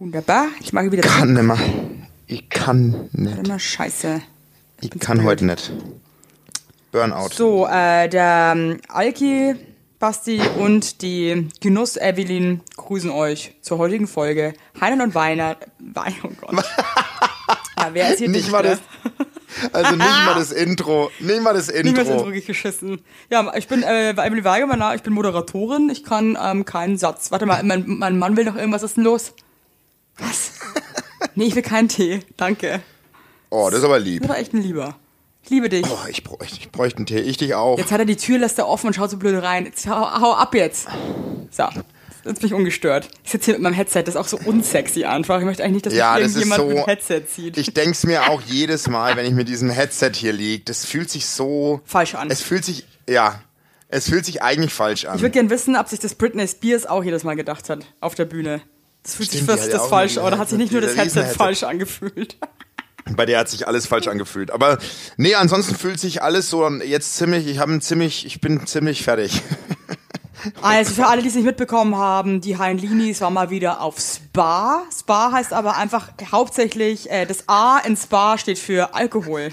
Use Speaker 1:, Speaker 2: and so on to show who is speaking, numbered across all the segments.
Speaker 1: Wunderbar. Ich mache wieder.
Speaker 2: Ich kann nicht.
Speaker 1: Immer scheiße.
Speaker 2: Ich kann heute nicht. Burnout.
Speaker 1: So, der Alki, Basti und die Genuss Evelyn grüßen euch zur heutigen Folge. Heinern und Weiner. Oh Gott. Ja, wer ist hier
Speaker 2: nicht mal das, also nicht mal das Intro. Nicht mal das Intro
Speaker 1: geschissen. Ja, ich bin Evelyn Weigermann, ich bin Moderatorin. Ich kann keinen Satz. Warte mal, mein Mann will noch irgendwas. Was ist denn los? Was? Nee, ich will keinen Tee. Danke.
Speaker 2: Oh, das ist aber lieb.
Speaker 1: Das ist aber echt ein Lieber. Ich liebe dich.
Speaker 2: Oh, ich bräuchte einen Tee. Ich dich auch.
Speaker 1: Jetzt hat er die Tür, lässt er offen und schaut so blöd rein. Jetzt hau ab jetzt. So. Jetzt bin ich ungestört. Ich sitze hier mit meinem Headset, das ist auch so unsexy einfach. Ich möchte eigentlich nicht, dass mich irgendjemand mit dem Headset zieht.
Speaker 2: Ich denke es mir auch jedes Mal, wenn ich mit diesem Headset hier liege. Das fühlt sich so...
Speaker 1: falsch an.
Speaker 2: Es fühlt sich eigentlich falsch an.
Speaker 1: Ich würde gerne wissen, ob sich das Britney Spears auch jedes Mal gedacht hat auf der Bühne. Das fühlt sich das falsch an. Oder hat sich nicht nur das Headset falsch angefühlt?
Speaker 2: Bei der hat sich alles falsch angefühlt. Aber nee, ansonsten fühlt sich alles so jetzt ziemlich... Ich bin ziemlich fertig.
Speaker 1: Also für alle, die es nicht mitbekommen haben, die Heinlinis war mal wieder auf Spa. Spa heißt aber einfach hauptsächlich, das A in Spa steht für Alkohol.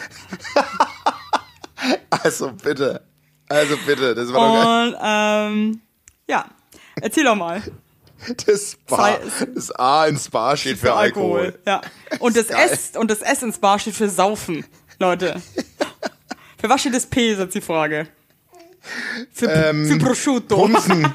Speaker 2: Also bitte, das war doch geil.
Speaker 1: Und ja, erzähl doch mal.
Speaker 2: Das A in Spa steht für Alkohol.
Speaker 1: Ja. Und das S in Spa steht für Saufen, Leute. Für was steht das P, ist jetzt die Frage. Für Prosciutto.
Speaker 2: Pumsen.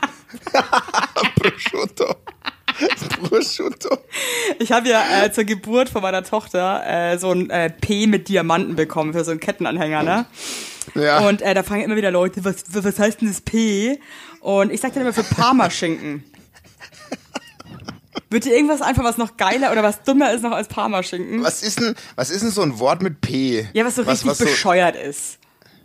Speaker 2: Prosciutto.
Speaker 1: Ich habe ja zur Geburt von meiner Tochter so ein P mit Diamanten bekommen für so einen Kettenanhänger, ne?
Speaker 2: Ja.
Speaker 1: Und da fragen immer wieder Leute, was heißt denn das P? Und ich sag dann immer für Parmaschinken. Wird dir irgendwas einfach, was noch geiler oder was dummer ist noch als Parmaschinken?
Speaker 2: Was ist denn so ein Wort mit P?
Speaker 1: Ja, was so richtig bescheuert ist.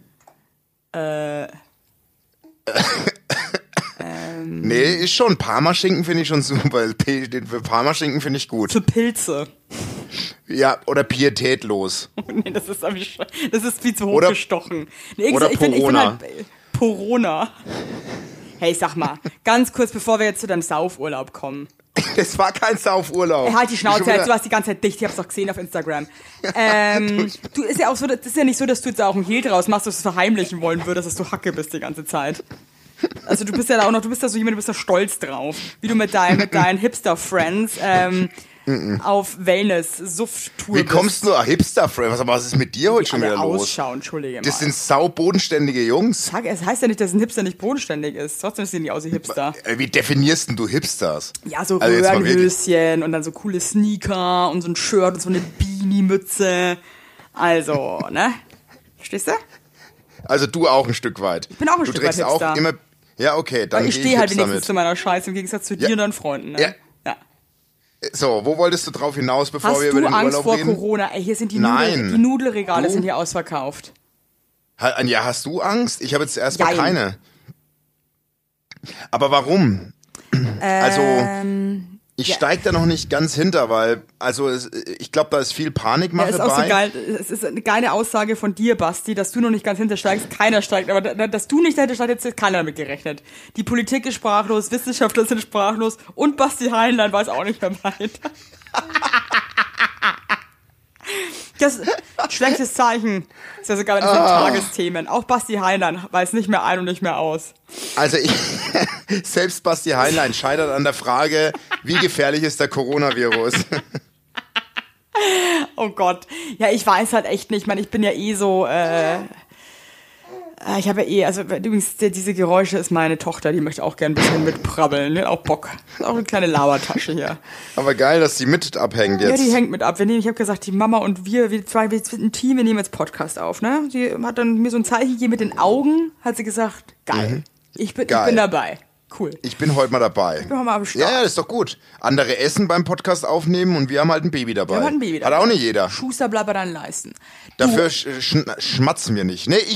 Speaker 2: Nee, ist schon. Parmaschinken finde ich schon super. P steht für Parmaschinken, finde ich gut.
Speaker 1: Für Pilze.
Speaker 2: Ja, oder pietätlos.
Speaker 1: Nee, das ist viel zu hochgestochen.
Speaker 2: Oder Porona.
Speaker 1: Porona. Hey, sag mal, ganz kurz, bevor wir jetzt zu deinem Saufurlaub kommen.
Speaker 2: Das war kein Saufurlaub.
Speaker 1: Halt die Schnauze, du warst die ganze Zeit dicht, ich hab's doch gesehen auf Instagram. Du ist ja auch so, das ist ja nicht so, dass du jetzt auch ein Hehl draus machst, dass du es verheimlichen wollen würdest, dass du Hacke bist die ganze Zeit. Also du bist ja auch noch, du bist da so jemand, du bist da stolz drauf. Wie du mit deinen Hipster-Friends auf Wellness-Suft-Tour
Speaker 2: Wie kommst du Hipster-Friends? Was ist mit dir heute schon wieder los?
Speaker 1: Ausschauen, entschuldige mal.
Speaker 2: Das sind saubodenständige Jungs.
Speaker 1: Es heißt ja nicht, dass ein Hipster nicht bodenständig ist. Trotzdem sehen die aus wie Hipster.
Speaker 2: Wie definierst denn du Hipsters?
Speaker 1: Ja, so Röhrenhöschen und dann so coole Sneaker und so ein Shirt und so eine Beanie-Mütze. Also, ne? Verstehst du?
Speaker 2: Also du auch ein Stück weit.
Speaker 1: Ich bin auch ein Stück weit Hipster.
Speaker 2: Auch immer, ja, okay, dann
Speaker 1: ich stehe halt wenigstens zu meiner Scheiße im Gegensatz zu dir und deinen Freunden. Ne?
Speaker 2: Ja. So, wo wolltest du drauf hinaus, bevor wir über den Urlaub reden?
Speaker 1: Hast du Angst vor Corona? Ey, hier sind die Nudelregale sind hier ausverkauft.
Speaker 2: Ja, hast du Angst? Ich habe jetzt erstmal keine. Aber warum? Ich steig da noch nicht ganz hinter, weil, ich glaube, da ist viel Panikmache
Speaker 1: ist
Speaker 2: bei.
Speaker 1: Auch so geil. Es ist eine geile Aussage von dir, Basti, dass du noch nicht ganz hintersteigst. Keiner steigt, aber dass du nicht dahinter steigst, hat keiner damit gerechnet. Die Politik ist sprachlos, Wissenschaftler sind sprachlos und Basti Heinlein weiß auch nicht mehr weiter. Das ist ein schlechtes Zeichen. Das ist ja sogar bei den Tagesthemen. Auch Basti Heinlein weiß nicht mehr ein und nicht mehr aus.
Speaker 2: Also selbst Basti Heinlein scheitert an der Frage, wie gefährlich ist der Coronavirus?
Speaker 1: Oh Gott. Ja, ich weiß halt echt nicht. Ich meine, ich bin ja so... ich habe ja übrigens, diese Geräusche ist meine Tochter, die möchte auch gern ein bisschen mitprabbeln, die hat auch Bock. Das ist auch eine kleine Labertasche hier.
Speaker 2: Aber geil, dass die mit abhängt jetzt.
Speaker 1: Ja, die hängt mit ab. Ich habe gesagt, die Mama und wir sind ein Team, wir nehmen jetzt Podcast auf, ne? Sie hat dann mir so ein Zeichen gegeben mit den Augen, hat sie gesagt, geil.
Speaker 2: Mhm.
Speaker 1: Ich bin dabei. Cool.
Speaker 2: Ich bin heute mal dabei.
Speaker 1: Ich bin heute mal am Start.
Speaker 2: Ja, das ist doch gut. Andere essen beim Podcast aufnehmen und wir haben halt ein Baby dabei. Hat auch nicht jeder.
Speaker 1: Schuster bleibt dann leisten.
Speaker 2: Dafür schmatzen wir nicht. Nee,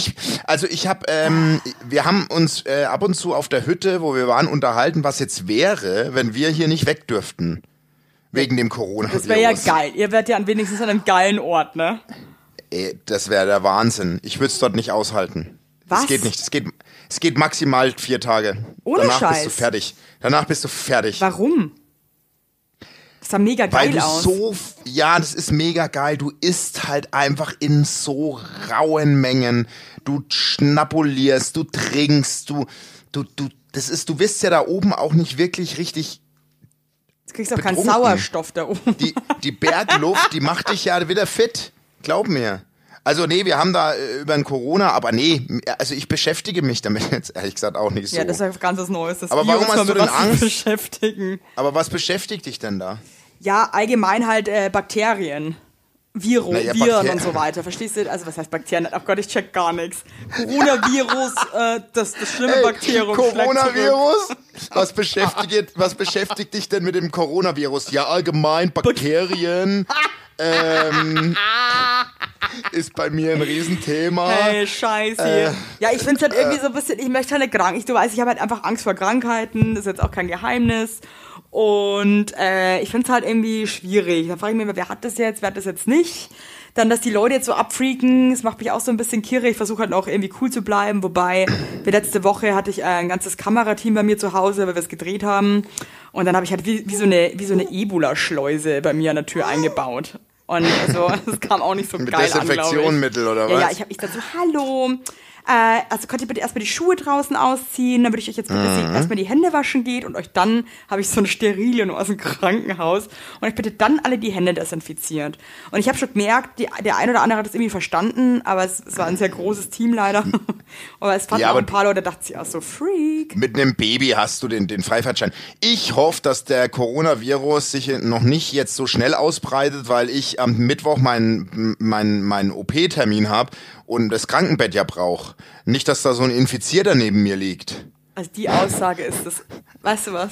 Speaker 2: wir haben uns ab und zu auf der Hütte, wo wir waren, unterhalten, was jetzt wäre, wenn wir hier nicht weg dürften. Wegen dem Coronavirus.
Speaker 1: Das wäre ja geil. Ihr wärt ja wenigstens an einem geilen Ort, ne?
Speaker 2: Das wäre der Wahnsinn. Ich würde es dort nicht aushalten.
Speaker 1: Was?
Speaker 2: Das geht nicht. Es geht maximal 4 Tage.
Speaker 1: Ohne
Speaker 2: Danach
Speaker 1: Scheiß.
Speaker 2: bist du fertig. Warum?
Speaker 1: Das sah mega geil
Speaker 2: Weil du
Speaker 1: aus.
Speaker 2: ja, das ist mega geil. Du isst halt einfach in so rauen Mengen. Du schnapulierst, du trinkst, du wirst ja da oben auch nicht wirklich richtig.
Speaker 1: Du kriegst auch keinen
Speaker 2: betrunken.
Speaker 1: Sauerstoff da oben.
Speaker 2: Die Bergluft, die macht dich ja wieder fit. Glaub mir. Also nee, wir haben da über ein Corona, aber nee, also ich beschäftige mich damit jetzt ehrlich gesagt auch nicht so.
Speaker 1: Ja, das ist ja ganz was Neues. Das
Speaker 2: Aber warum hast du denn Angst?
Speaker 1: Beschäftigen.
Speaker 2: Aber was beschäftigt dich denn da?
Speaker 1: Ja, allgemein halt Bakterien. Viren und so weiter. Verstehst du? Also was heißt Bakterien? Oh Gott, ich check gar nichts. Coronavirus, das schlimme Bakterium.
Speaker 2: Coronavirus? Was beschäftigt dich denn mit dem Coronavirus? Ja, allgemein Bakterien. Ist bei mir ein Riesenthema.
Speaker 1: Hey, scheiße. Ja, ich find's halt irgendwie so ein bisschen, ich möchte halt krank. Du weißt, ich habe halt einfach Angst vor Krankheiten. Das ist jetzt auch kein Geheimnis. Und ich find's halt irgendwie schwierig. Da frage ich mich immer, wer hat das jetzt nicht? Dann, dass die Leute jetzt so abfreaken, das macht mich auch so ein bisschen kirre. Ich versuche halt auch irgendwie cool zu bleiben. Wobei, letzte Woche hatte ich ein ganzes Kamerateam bei mir zu Hause, weil wir es gedreht haben. Und dann habe ich halt wie so eine Ebola-Schleuse bei mir an der Tür eingebaut. Und also, das kam auch nicht so
Speaker 2: mit
Speaker 1: geil an,
Speaker 2: Desinfektionsmittel oder was?
Speaker 1: Ja, ich dann so, hallo, also könnt ihr bitte erstmal die Schuhe draußen ausziehen, dann würde ich euch jetzt bitte erstmal die Hände waschen geht und euch dann, habe ich so eine Sterile nur aus dem Krankenhaus und euch bitte dann alle die Hände desinfiziert. Und ich habe schon gemerkt, der ein oder andere hat das irgendwie verstanden, aber es war ein sehr großes Team leider. Aber es fanden auch ein paar Leute, dachten sich auch so, Freak.
Speaker 2: Mit einem Baby hast du den Freifahrtschein. Ich hoffe, dass der Coronavirus sich noch nicht jetzt so schnell ausbreitet, weil ich am Mittwoch meinen OP-Termin habe und das Krankenbett ja brauche. Nicht, dass da so ein Infizierter neben mir liegt.
Speaker 1: Also die Aussage ist das, weißt du was?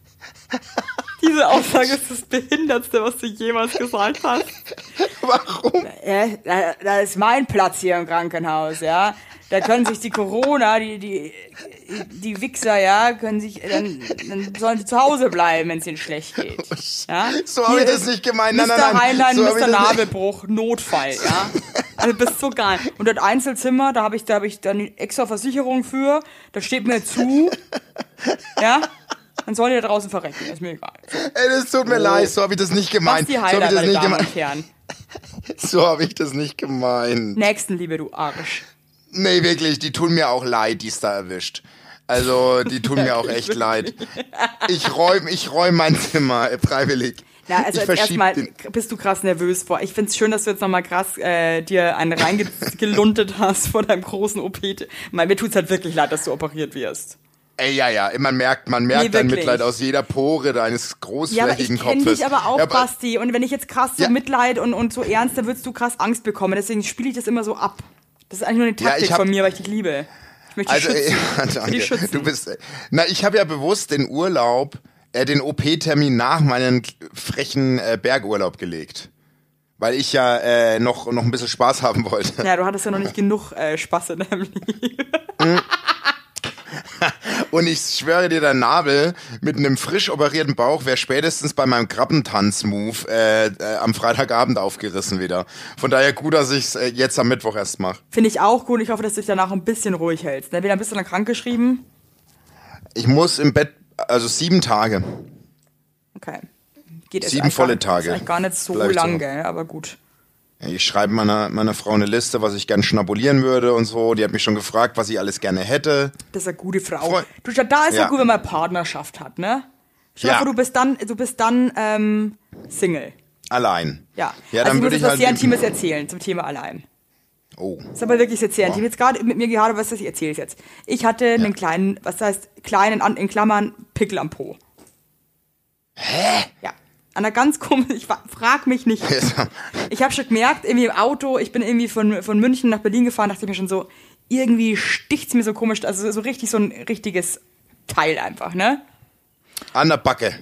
Speaker 1: Diese Aussage ist das Behindertste, was du jemals gesagt hast.
Speaker 2: Warum?
Speaker 1: Da ist mein Platz hier im Krankenhaus, ja. Da können sich die Corona, die Wichser, ja, können sich, dann sollen sie zu Hause bleiben, wenn es ihnen schlecht geht. Ja?
Speaker 2: So habe ich das nicht gemeint. Nein,
Speaker 1: Mr. Heinlein,
Speaker 2: so
Speaker 1: Mr. Nabelbruch, Notfall, ja. Also bist so geil. Und das Einzelzimmer, da hab ich dann die extra Versicherung für, das steht mir zu, ja. Dann sollen die da draußen verrecken, ist mir egal.
Speaker 2: Ey, das tut mir leid, so habe ich das nicht gemeint.
Speaker 1: Basti Heiler, meine Damen und Herren.
Speaker 2: So habe ich das nicht gemeint.
Speaker 1: Nächstenliebe, du Arsch.
Speaker 2: Nee, wirklich, die tun mir auch leid, die es da erwischt. Also, die tun mir auch echt leid. Ich räum mein Zimmer, freiwillig.
Speaker 1: Ja, also erstmal bist du krass nervös vor. Ich find's schön, dass du jetzt nochmal krass dir einen reingeluntet hast vor deinem großen OP. Mir tut's halt wirklich leid, dass du operiert wirst.
Speaker 2: Ey, ja, man merkt dein Mitleid aus jeder Pore deines großflächigen Kopfes.
Speaker 1: Ja, aber ich kenn dich aber auch, Basti. Und wenn ich jetzt krass so Mitleid und so ernst, dann würdest du krass Angst bekommen. Deswegen spiele ich das immer so ab. Das ist eigentlich nur eine Taktik von mir, weil ich dich liebe. Ich möchte dich schützen.
Speaker 2: Ja, danke. Ich habe ja bewusst den OP-Termin nach meinen frechen Bergurlaub gelegt. Weil ich ja noch ein bisschen Spaß haben wollte.
Speaker 1: Ja, du hattest ja noch nicht genug Spaß in deinem Leben.
Speaker 2: Und ich schwöre dir, der Nabel mit einem frisch operierten Bauch wäre spätestens bei meinem Krabbentanz-Move am Freitagabend aufgerissen wieder. Von daher gut, dass ich es jetzt am Mittwoch erst mache.
Speaker 1: Finde ich auch gut. Ich hoffe, dass du dich danach ein bisschen ruhig hältst. Wieder ein bisschen lang krankgeschrieben?
Speaker 2: Ich muss im Bett, also 7 Tage.
Speaker 1: Okay. Geht
Speaker 2: 7 volle Tage.
Speaker 1: Ist eigentlich gar nicht so lang, gell? Aber gut.
Speaker 2: Ich schreibe meiner Frau eine Liste, was ich gern schnabulieren würde und so. Die hat mich schon gefragt, was ich alles gerne hätte.
Speaker 1: Das ist eine gute Frau. Da ist ja gut, wenn man Partnerschaft hat, ne? Ich hoffe, du bist dann Single.
Speaker 2: Allein.
Speaker 1: Ja.
Speaker 2: Ja,
Speaker 1: also
Speaker 2: dann
Speaker 1: ich muss
Speaker 2: würde
Speaker 1: jetzt was sehr Intimes erzählen zum Thema allein.
Speaker 2: Oh.
Speaker 1: Das ist aber wirklich sehr intim. Jetzt gerade mit mir gehabt, was ich erzähle jetzt. Ich hatte einen kleinen, in Klammern, Pickel am Po.
Speaker 2: Hä?
Speaker 1: Ja. An einer ganz komischen, ich frag mich nicht. Ich habe schon gemerkt, irgendwie im Auto, ich bin irgendwie von München nach Berlin gefahren, dachte ich mir schon so, irgendwie sticht's mir so komisch, also so richtig so ein richtiges Teil einfach, ne?
Speaker 2: An der Backe.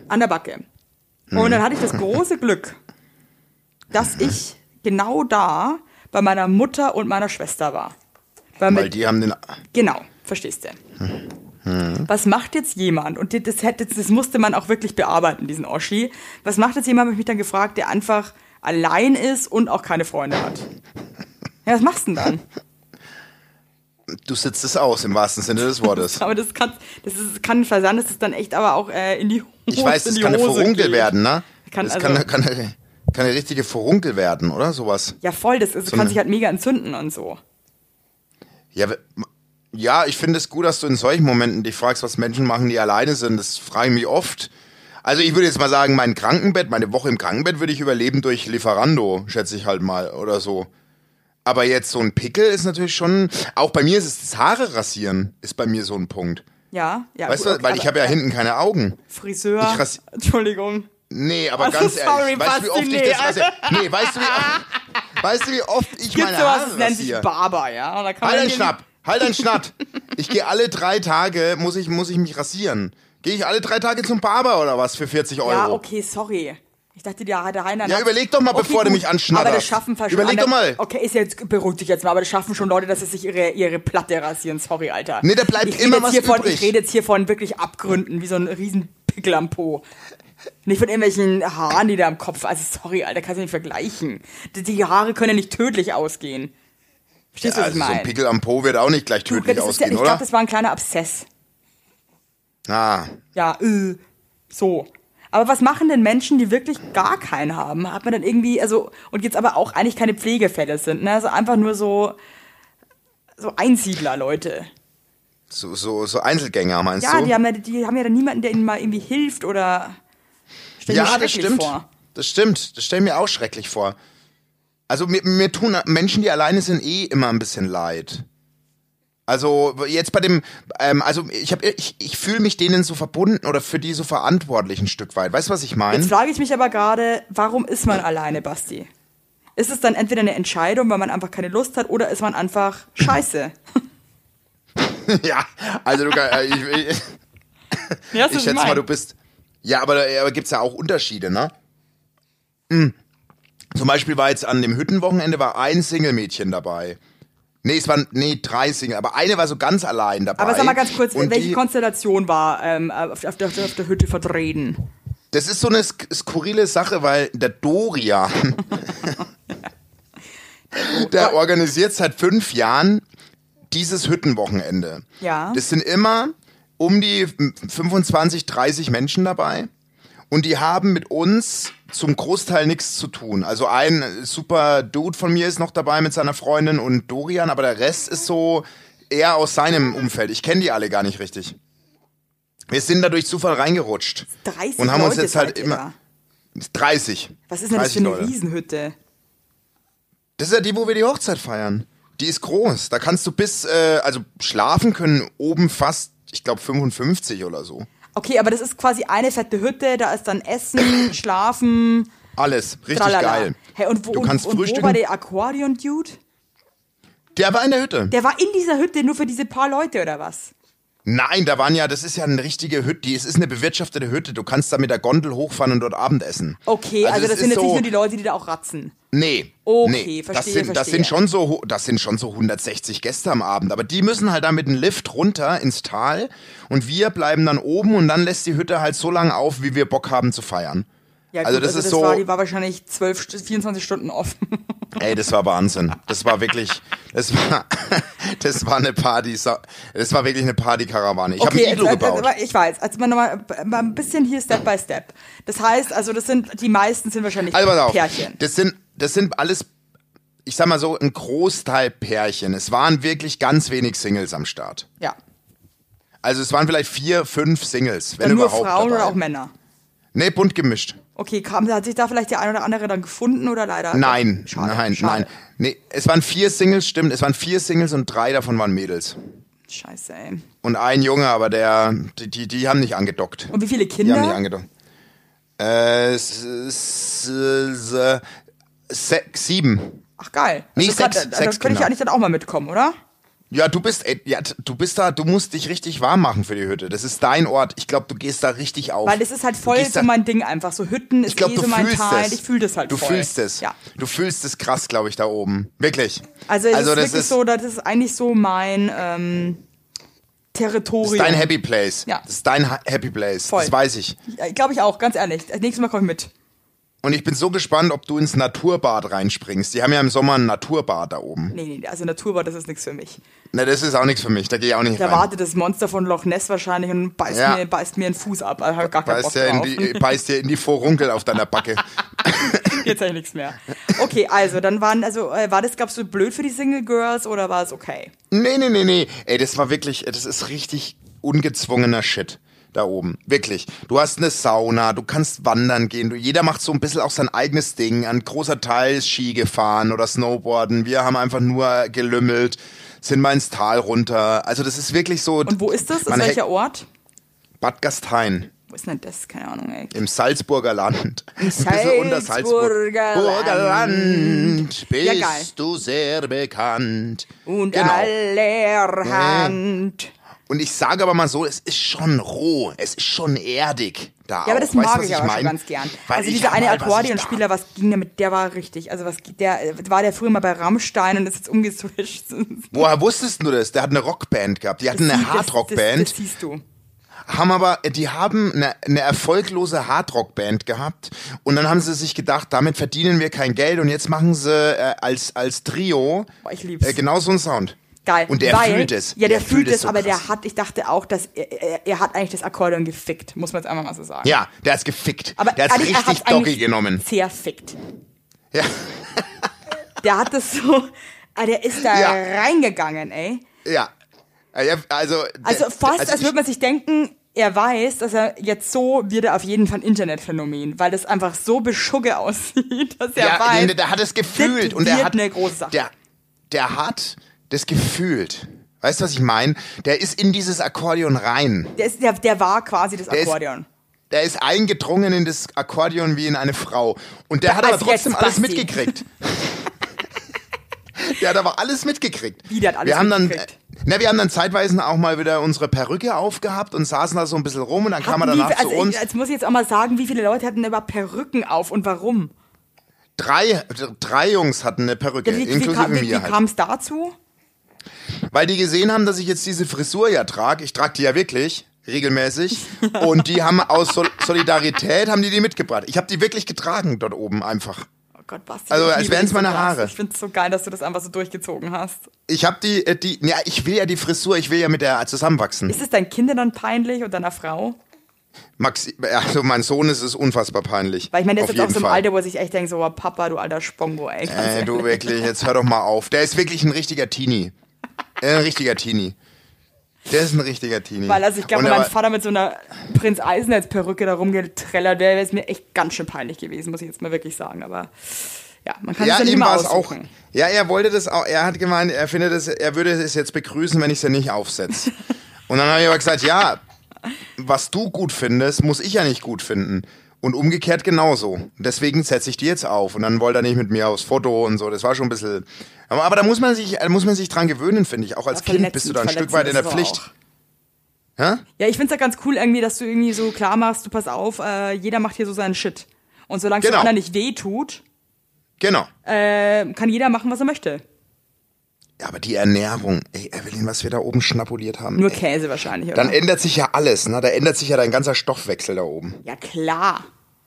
Speaker 1: Und dann hatte ich das große Glück, dass ich genau da bei meiner Mutter und meiner Schwester war.
Speaker 2: Weil die haben den...
Speaker 1: Genau, verstehst du. Was macht jetzt jemand, und das musste man auch wirklich bearbeiten, diesen Oschi, was macht jetzt jemand, habe ich mich dann gefragt, der einfach allein ist und auch keine Freunde hat? Ja, was machst du denn dann?
Speaker 2: Du sitzt es aus, im wahrsten Sinne des Wortes.
Speaker 1: Aber das kann versandt, das ist dann echt aber auch in die Hose.
Speaker 2: Ich weiß, das kann eine Furunkel werden, ne?
Speaker 1: Kann
Speaker 2: eine richtige Furunkel werden, oder? Sowas.
Speaker 1: Ja, voll, das kann sich halt mega entzünden und so.
Speaker 2: Ja, ich finde es gut, dass du in solchen Momenten dich fragst, was Menschen machen, die alleine sind. Das frage ich mich oft. Also ich würde jetzt mal sagen, meine Woche im Krankenbett würde ich überleben durch Lieferando, schätze ich halt mal, oder so. Aber jetzt so ein Pickel ist natürlich schon, auch bei mir ist es das Haare rasieren, ist bei mir so ein Punkt.
Speaker 1: Ja.
Speaker 2: Weißt du, weil ich habe ja hinten keine Augen.
Speaker 1: Friseur, Entschuldigung.
Speaker 2: Nee, aber ganz ehrlich, weißt du, wie oft ich das rasiere? Nee, weißt du, wie oft ich meine Haare rasiere?
Speaker 1: Das nennt sich Barber, ja? Da kann
Speaker 2: Halt einen Schnapp. Ich gehe alle 3 Tage, muss ich mich rasieren. Gehe ich alle 3 Tage zum Barber oder was für 40 Euro?
Speaker 1: Ja, okay, sorry. Ich dachte, der Heiner...
Speaker 2: Ja, überleg doch mal, bevor du mich anschnatterst.
Speaker 1: Aber das schaffen schon
Speaker 2: Überleg doch mal.
Speaker 1: Okay, beruhig dich jetzt mal, aber das schaffen schon Leute, dass sie sich ihre Platte rasieren. Sorry, Alter.
Speaker 2: Nee, da bleibt immer was übrig.
Speaker 1: Ich rede jetzt hier von wirklich Abgründen, wie so ein riesen Pickel am Po. Nicht von irgendwelchen Haaren, die da am Kopf... Also sorry, Alter, kannst du nicht vergleichen. Die Haare können ja nicht tödlich ausgehen. Verstehst du, was ich meine?
Speaker 2: So ein Pickel am Po wird auch nicht gleich tödlich ausgehen, oder?
Speaker 1: Ich glaube, das war ein kleiner Abszess.
Speaker 2: Ah.
Speaker 1: Ja, so. Aber was machen denn Menschen, die wirklich gar keinen haben? Hat man dann irgendwie, und jetzt aber auch eigentlich keine Pflegefälle sind, ne? Also einfach nur so Einsiedler, Leute.
Speaker 2: So Einzelgänger, meinst du?
Speaker 1: Ja, die haben ja dann niemanden, der ihnen mal irgendwie hilft oder...
Speaker 2: Ja, das stimmt. Das stimmt. Das stelle mir auch schrecklich vor. Also mir tun Menschen, die alleine sind, immer ein bisschen leid. Also jetzt bei dem, ich fühle mich denen so verbunden oder für die so verantwortlich ein Stück weit. Weißt du, was ich meine?
Speaker 1: Jetzt frage ich mich aber gerade, warum ist man alleine, Basti? Ist es dann entweder eine Entscheidung, weil man einfach keine Lust hat, oder ist man einfach scheiße?
Speaker 2: Ja, also du ich schätze mal, du bist... Ja, aber gibt's ja auch Unterschiede, ne? Zum Beispiel war jetzt an dem Hüttenwochenende ein Single-Mädchen dabei. Nee, es waren 3 Single, aber eine war so ganz allein dabei.
Speaker 1: Aber sag mal ganz kurz, welche Konstellation war auf der Hütte vertreten?
Speaker 2: Das ist so eine skurrile Sache, weil der Dorian, der organisiert seit 5 Jahren dieses Hüttenwochenende.
Speaker 1: Ja.
Speaker 2: Das sind immer um die 25, 30 Menschen dabei. Und die haben mit uns zum Großteil nichts zu tun. Also ein super Dude von mir ist noch dabei mit seiner Freundin und Dorian, aber der Rest ist so eher aus seinem Umfeld. Ich kenne die alle gar nicht richtig. Wir sind da durch Zufall reingerutscht.
Speaker 1: 30
Speaker 2: und haben
Speaker 1: Leute
Speaker 2: uns jetzt halt
Speaker 1: seid
Speaker 2: immer... 30.
Speaker 1: Was ist denn das für eine
Speaker 2: Leute.
Speaker 1: Riesenhütte?
Speaker 2: Das ist ja die, wo wir die Hochzeit feiern. Die ist groß. Da kannst du also schlafen können oben fast, ich glaube 55 oder so.
Speaker 1: Okay, aber das ist quasi eine fette Hütte, da ist dann Essen, Schlafen.
Speaker 2: Alles, richtig
Speaker 1: tralala.
Speaker 2: geil.
Speaker 1: Hey, und wo war der Aquarium-Dude?
Speaker 2: Der war in der Hütte.
Speaker 1: Der war in dieser Hütte nur für diese paar Leute, oder was?
Speaker 2: Nein, das ist ja eine richtige Hütte, es ist eine bewirtschaftete Hütte. Du kannst da mit der Gondel hochfahren und dort Abendessen.
Speaker 1: Okay, also das sind jetzt nicht nur die Leute, die da auch ratzen.
Speaker 2: Nee.
Speaker 1: Okay,
Speaker 2: nee.
Speaker 1: verstehe.
Speaker 2: Das sind schon so 160 Gäste am Abend. Aber die müssen halt da mit dem Lift runter ins Tal und wir bleiben dann oben und dann lässt die Hütte halt so lange auf, wie wir Bock haben zu feiern.
Speaker 1: Ja, gut,
Speaker 2: das ist so.
Speaker 1: Die war wahrscheinlich 24 Stunden offen.
Speaker 2: Ey, das war Wahnsinn. Das war wirklich, das war eine Party, das war wirklich eine Partykarawane. Ich habe ein Iglu gebaut.
Speaker 1: Ich weiß, also mal ein bisschen hier Step by Step. Das heißt, also die meisten sind wahrscheinlich Pärchen.
Speaker 2: Das sind alles, ich sag mal so, ein Großteil Pärchen. Es waren wirklich ganz wenig Singles am Start.
Speaker 1: Ja.
Speaker 2: Also es waren vielleicht 4, 5 Singles, wenn
Speaker 1: dann nur
Speaker 2: überhaupt.
Speaker 1: Frauen
Speaker 2: dabei.
Speaker 1: oder auch Männer?
Speaker 2: Nee, bunt gemischt.
Speaker 1: Okay, hat sich da vielleicht der eine oder andere dann gefunden oder leider?
Speaker 2: Nein,
Speaker 1: Schade.
Speaker 2: nein. Nee, es waren 4 Singles, stimmt. Es waren 4 Singles und 3 davon waren Mädels.
Speaker 1: Scheiße, ey.
Speaker 2: Und ein Junge, aber die haben nicht angedockt.
Speaker 1: Und wie viele Kinder?
Speaker 2: Die haben nicht angedockt. 7.
Speaker 1: Ach, geil.
Speaker 2: Nee,
Speaker 1: also
Speaker 2: 6
Speaker 1: da könnte ich eigentlich dann auch mal mitkommen, oder?
Speaker 2: Ja, du bist da, du musst dich richtig warm machen für die Hütte. Das ist dein Ort. Ich glaube, du gehst da richtig auf.
Speaker 1: Weil das ist halt voll so mein Ding einfach. So Hütten ist so mein Teil. Ich fühle das halt
Speaker 2: voll.
Speaker 1: Du
Speaker 2: fühlst es.
Speaker 1: Ja.
Speaker 2: Du fühlst es krass, glaube ich, da oben. Wirklich.
Speaker 1: Also das ist eigentlich so mein Territorium.
Speaker 2: Das ist dein Happy Place.
Speaker 1: Ja.
Speaker 2: Das ist dein Happy Place.
Speaker 1: Voll.
Speaker 2: Das weiß ich.
Speaker 1: Ja, glaube ich auch, ganz ehrlich. Nächstes Mal komme ich mit.
Speaker 2: Und ich bin so gespannt, ob du ins Naturbad reinspringst. Die haben ja im Sommer ein Naturbad da oben.
Speaker 1: Nee, also Naturbad, das ist nichts für mich.
Speaker 2: Ne, das ist auch nichts für mich. Da gehe ich auch nicht rein.
Speaker 1: Da wartet das Monster von Loch Ness wahrscheinlich und beißt mir einen Fuß ab. Also gar keinen Bock drauf.
Speaker 2: Beißt dir in die Vorunkel auf deiner Backe.
Speaker 1: Jetzt habe ich nichts mehr. Okay, also dann gab's so blöd für die Single Girls oder war es okay?
Speaker 2: Nee. Ey, das ist richtig ungezwungener Shit. Da oben. Wirklich. Du hast eine Sauna, du kannst wandern gehen, jeder macht so ein bisschen auch sein eigenes Ding. Ein großer Teil ist Ski gefahren oder Snowboarden. Wir haben einfach nur gelümmelt, sind mal ins Tal runter. Also das ist wirklich so...
Speaker 1: Und wo ist das? Aus welcher Ort?
Speaker 2: Bad Gastein.
Speaker 1: Wo ist denn das? Keine Ahnung, ey.
Speaker 2: Im Salzburger Land.
Speaker 1: Im Salzburger Land.
Speaker 2: Bist du sehr bekannt.
Speaker 1: Und allerhand.
Speaker 2: Und ich sage aber mal so, es ist schon roh, es ist schon erdig da.
Speaker 1: Ja, aber das mag ich aber schon ganz gern. Also dieser eine Akkordeonspieler, was ging damit, der war richtig. Also der früher mal bei Rammstein und ist jetzt umgeswitcht.
Speaker 2: Woher wusstest du das? Der hat eine Rockband gehabt, die hatten eine Hardrockband.
Speaker 1: Das siehst du.
Speaker 2: Die haben eine erfolglose Hardrockband gehabt und dann haben sie sich gedacht, damit verdienen wir kein Geld und jetzt machen sie als Trio genau so einen Sound.
Speaker 1: Geil.
Speaker 2: Und der fühlt es.
Speaker 1: Ja, der fühlt es, so aber krass. Ich dachte auch, dass er hat eigentlich das Akkordeon gefickt, muss man jetzt einfach mal so sagen.
Speaker 2: Ja, der hat's gefickt. Aber der hat's richtig Doggy genommen.
Speaker 1: Sehr fickt.
Speaker 2: Ja.
Speaker 1: Der hat das so, der ist da reingegangen, ey.
Speaker 2: Ja. Also
Speaker 1: fast, als würde man sich denken, er weiß, dass er jetzt so wird er auf jeden Fall ein Internetphänomen, weil das einfach so beschugge aussieht, dass er weiß.
Speaker 2: Der hat es gefühlt und er hat
Speaker 1: eine große Sache.
Speaker 2: Der hat das gefühlt. Weißt du, was ich meine? Der ist in dieses Akkordeon rein.
Speaker 1: Der war quasi das Akkordeon.
Speaker 2: Der ist eingedrungen in das Akkordeon wie in eine Frau. Und der hat aber trotzdem alles mitgekriegt. Der hat aber alles mitgekriegt.
Speaker 1: Wie, der hat alles mitgekriegt?
Speaker 2: Wir haben dann zeitweise auch mal wieder unsere Perücke aufgehabt und saßen da so ein bisschen rum und dann kam er danach zu uns.
Speaker 1: Jetzt muss ich jetzt auch mal sagen, wie viele Leute hatten überhaupt Perücken auf und warum?
Speaker 2: Drei Jungs hatten eine Perücke, inklusive mir
Speaker 1: Wie kam es dazu?
Speaker 2: Weil die gesehen haben, dass ich jetzt diese Frisur ja trage. Ich trage die ja wirklich regelmäßig. Und die haben aus Solidarität haben die mitgebracht. Ich habe die wirklich getragen dort oben einfach.
Speaker 1: Oh Gott, Basti.
Speaker 2: Also als wären es meine Haare.
Speaker 1: Ich finde es so geil, dass du das einfach so durchgezogen hast.
Speaker 2: Ich habe ich will ja die Frisur, ich will ja mit der zusammenwachsen.
Speaker 1: Ist es deinen Kindern dann peinlich und deiner Frau?
Speaker 2: Also mein Sohn ist es unfassbar peinlich.
Speaker 1: Weil ich meine, der ist jetzt auch so im Alter, wo er sich echt denkt, so, oh, Papa, du alter Spongo, ey.
Speaker 2: Du wirklich, jetzt hör doch mal auf. Der ist wirklich ein richtiger Teenie. Der ist ein richtiger Teenie.
Speaker 1: Weil, also ich glaube, mein Vater mit so einer Prinz Eisenherz-Perücke da rumgetrellert wäre, es mir echt ganz schön peinlich gewesen, muss ich jetzt mal wirklich sagen. Aber ja, man kann es ja nicht immer aussuchen.
Speaker 2: Ja, er wollte das auch, er hat gemeint, er würde es jetzt begrüßen, wenn ich sie nicht aufsetze. Und dann habe ich aber gesagt, ja, was du gut findest, muss ich ja nicht gut finden. Und umgekehrt genauso. Deswegen setze ich die jetzt auf. Und dann wollte er nicht mit mir aufs Foto und so. Das war schon ein bisschen... Aber da muss man sich dran gewöhnen, finde ich. Auch als Kind bist du da ein Stück weit in der Pflicht.
Speaker 1: Ja, ich finde es ja ganz cool irgendwie, dass du irgendwie so klar machst, du pass auf, jeder macht hier so seinen Shit. Und solange es anderen nicht weh tut, kann jeder machen, was er möchte.
Speaker 2: Ja, aber die Ernährung, ey, Evelyn, was wir da oben schnabuliert haben.
Speaker 1: Nur Käse wahrscheinlich, oder?
Speaker 2: Dann ändert sich ja alles, ne? Da ändert sich ja dein ganzer Stoffwechsel da oben.
Speaker 1: Ja, klar.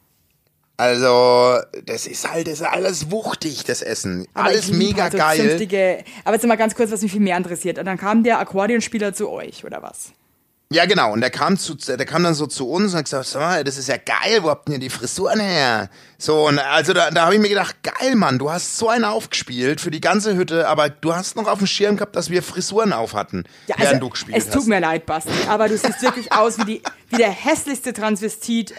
Speaker 2: Also, das ist alles wuchtig, das Essen. Aber alles mega halt so geil.
Speaker 1: Aber jetzt mal ganz kurz, was mich viel mehr interessiert. Und dann kam der Akkordeonspieler zu euch, oder was?
Speaker 2: Ja, genau. Und der kam dann so zu uns und hat gesagt, so, das ist ja geil, wo habt ihr die Frisuren her? So, und also da habe ich mir gedacht, geil, Mann, du hast so einen aufgespielt für die ganze Hütte, aber du hast noch auf dem Schirm gehabt, dass wir Frisuren auf hatten,
Speaker 1: ja, also,
Speaker 2: während du gespielt hast.
Speaker 1: Es tut mir leid, Basti, aber du siehst wirklich aus wie der hässlichste Transvestit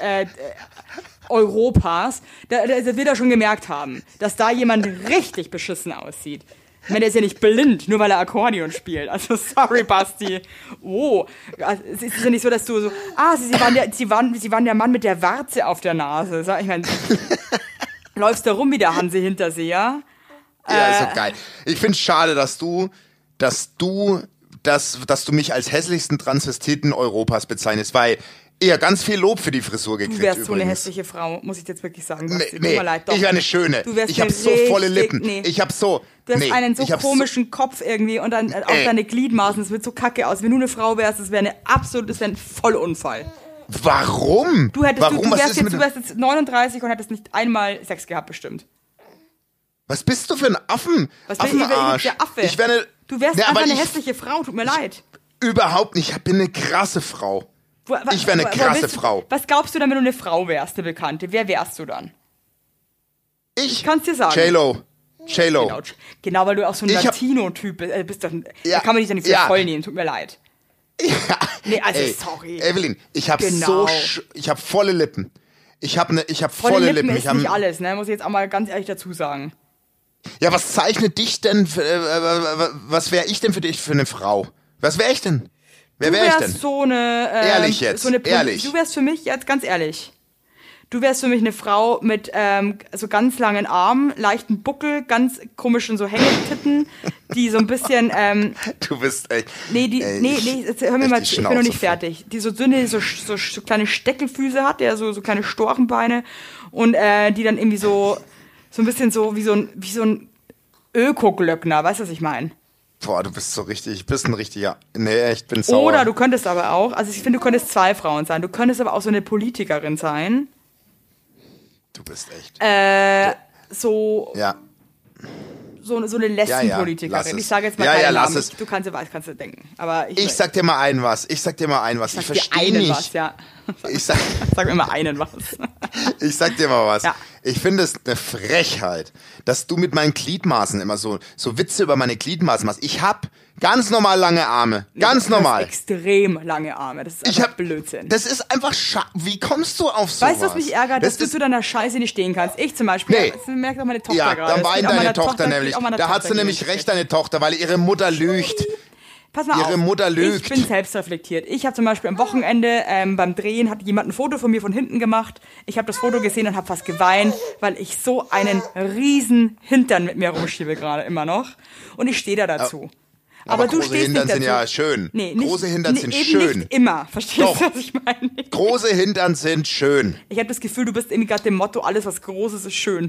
Speaker 1: Europas. Da wird er schon gemerkt haben, dass da jemand richtig beschissen aussieht. Ich meine, der ist ja nicht blind, nur weil er Akkordeon spielt. Also, sorry, Basti. Oh, es ist ja nicht so, dass du so, Sie waren der Mann mit der Warze auf der Nase. Ich meine, läufst da rum wie der Hanse Hinterseher.
Speaker 2: Ja, ist doch geil. Ich find's schade, dass du mich als hässlichsten Transvestiten Europas bezeichnest, weil eher ganz viel Lob für die Frisur gekriegt.
Speaker 1: Du wärst
Speaker 2: übrigens.
Speaker 1: So eine hässliche Frau, muss ich jetzt wirklich sagen.
Speaker 2: Nee,
Speaker 1: tut mir leid, doch.
Speaker 2: Ich wäre eine schöne. Ich habe so volle Lippen.
Speaker 1: Nee.
Speaker 2: Ich habe so...
Speaker 1: Du hast einen so komischen Kopf irgendwie und dann auch deine Gliedmaßen, das wird so kacke aus. Wenn du eine Frau wärst, das wäre ein Vollunfall.
Speaker 2: Warum?
Speaker 1: Du
Speaker 2: Was
Speaker 1: wärst
Speaker 2: ist
Speaker 1: jetzt,
Speaker 2: mit...
Speaker 1: du wärst jetzt 39 und hättest nicht einmal Sex gehabt, bestimmt.
Speaker 2: Was bist du für ein Affen?
Speaker 1: Was bin ich der Affe?
Speaker 2: Ich wäre eine...
Speaker 1: Du wärst einfach eine hässliche Frau, tut mir leid.
Speaker 2: Überhaupt nicht. Ich bin eine krasse Frau. Ich wäre eine krasse Frau.
Speaker 1: Was glaubst du dann, wenn du eine Frau wärst, eine Bekannte? Wer wärst du dann? Ich kann's dir sagen.
Speaker 2: J-Lo.
Speaker 1: Genau, weil du auch so ein Latino-Typ bist. Da kann man dich dann nicht für voll nehmen, tut mir leid.
Speaker 2: Ja.
Speaker 1: Nee, also sorry.
Speaker 2: Evelyn, ich habe ich habe volle Lippen. Ich habe volle Lippen.
Speaker 1: Ist nicht alles, ne? Muss ich jetzt auch mal ganz ehrlich dazu sagen.
Speaker 2: Ja, was zeichnet dich denn, was wäre ich denn für dich für eine Frau? Was wäre ich denn? Wer wäre ich denn?
Speaker 1: So eine,
Speaker 2: ehrlich jetzt, ehrlich.
Speaker 1: Du wärst für mich, jetzt ganz ehrlich, du wärst für mich eine Frau mit so ganz langen Armen, leichten Buckel, ganz komischen so Hängetitten, die so ein bisschen,
Speaker 2: Du bist echt...
Speaker 1: jetzt hör mir mal zu, ich bin noch nicht fertig. Die so dünne, so kleine Steckelfüße hat, der so kleine Storchenbeine und die dann irgendwie so ein bisschen so wie so ein Öko-Glöckner, weißt du, was ich meine?
Speaker 2: Boah, du bist ein richtiger... Nee, ich bin sauer.
Speaker 1: Oder du könntest aber auch, also ich finde, du könntest 2 Frauen sein. Du könntest aber auch so eine Politikerin sein.
Speaker 2: Du bist echt...
Speaker 1: So eine Lesbenpolitikerin.
Speaker 2: Ja,
Speaker 1: ich sage jetzt mal keinen Namen. Du kannst du denken. Aber
Speaker 2: ich sag dir mal ein was. Ich verstehe nicht.
Speaker 1: Was, ja. Sag mir mal einen was.
Speaker 2: Ich sag dir mal was.
Speaker 1: Ja.
Speaker 2: Ich finde es eine Frechheit, dass du mit meinen Gliedmaßen immer so Witze über meine Gliedmaßen machst. Ich hab ganz normal lange Arme. Ganz normal.
Speaker 1: Du hast extrem lange Arme. Das ist einfach Blödsinn.
Speaker 2: Das ist einfach Wie kommst du auf sowas?
Speaker 1: Weißt du, was mich ärgert? Dass du zu deiner Scheiße nicht stehen kannst. Ich zum Beispiel.
Speaker 2: Nee.
Speaker 1: Das merkt auch meine Tochter
Speaker 2: ja,
Speaker 1: gerade.
Speaker 2: dann weint deine Tochter nämlich. Da hat sie nämlich recht, deine Tochter, weil ihre Mutter lügt.
Speaker 1: Pass mal
Speaker 2: Ihre Mutter lügt.
Speaker 1: Ich bin selbstreflektiert. Ich habe zum Beispiel am Wochenende beim Drehen hat jemand ein Foto von mir von hinten gemacht. Ich habe das Foto gesehen und habe fast geweint, weil ich so einen riesen Hintern mit mir rumschiebe gerade immer noch. Und ich stehe da dazu. Aber du
Speaker 2: große
Speaker 1: stehst
Speaker 2: Hintern
Speaker 1: nicht
Speaker 2: sind
Speaker 1: dazu.
Speaker 2: ja schön.
Speaker 1: Nee,
Speaker 2: große Hintern sind
Speaker 1: eben
Speaker 2: schön.
Speaker 1: Nicht immer. Verstehst du, was ich meine?
Speaker 2: Große Hintern sind schön.
Speaker 1: Ich habe das Gefühl, du bist irgendwie gerade dem Motto, alles was Großes ist schön.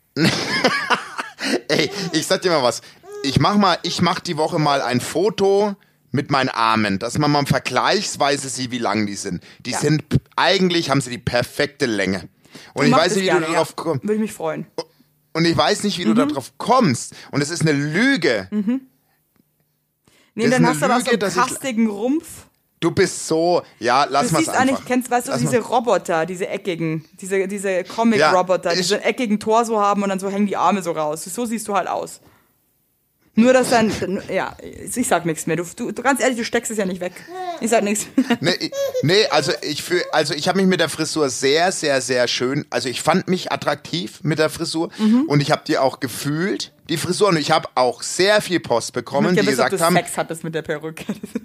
Speaker 2: Ey, ich sag dir mal was. Ich mach die Woche mal ein Foto mit meinen Armen, dass man mal vergleichsweise sieht, wie lang die sind. Eigentlich haben sie die perfekte Länge. Und ich weiß nicht, wie du darauf kommst.
Speaker 1: Würde ich mich freuen.
Speaker 2: Und ich weiß nicht, wie du darauf kommst. Und es ist eine Lüge.
Speaker 1: Nee, dann hast du aber so einen kastigen Rumpf.
Speaker 2: Du bist so, ja, lass mal's einfach.
Speaker 1: Weißt du, diese Roboter, diese eckigen, diese Comic-Roboter, die so einen eckigen Torso haben und dann so hängen die Arme so raus. So siehst du halt aus. Nur, dass dann, ja, ich sag nichts mehr. Du ganz ehrlich, du steckst es ja nicht weg. Ich sag nichts.
Speaker 2: Nee, also ich habe mich mit der Frisur sehr, sehr, sehr schön, also ich fand mich attraktiv mit der Frisur und ich habe die auch gefühlt, die Frisur, und ich habe auch sehr viel Post bekommen, die gesagt haben,
Speaker 1: Sex hattest mit der Perücke.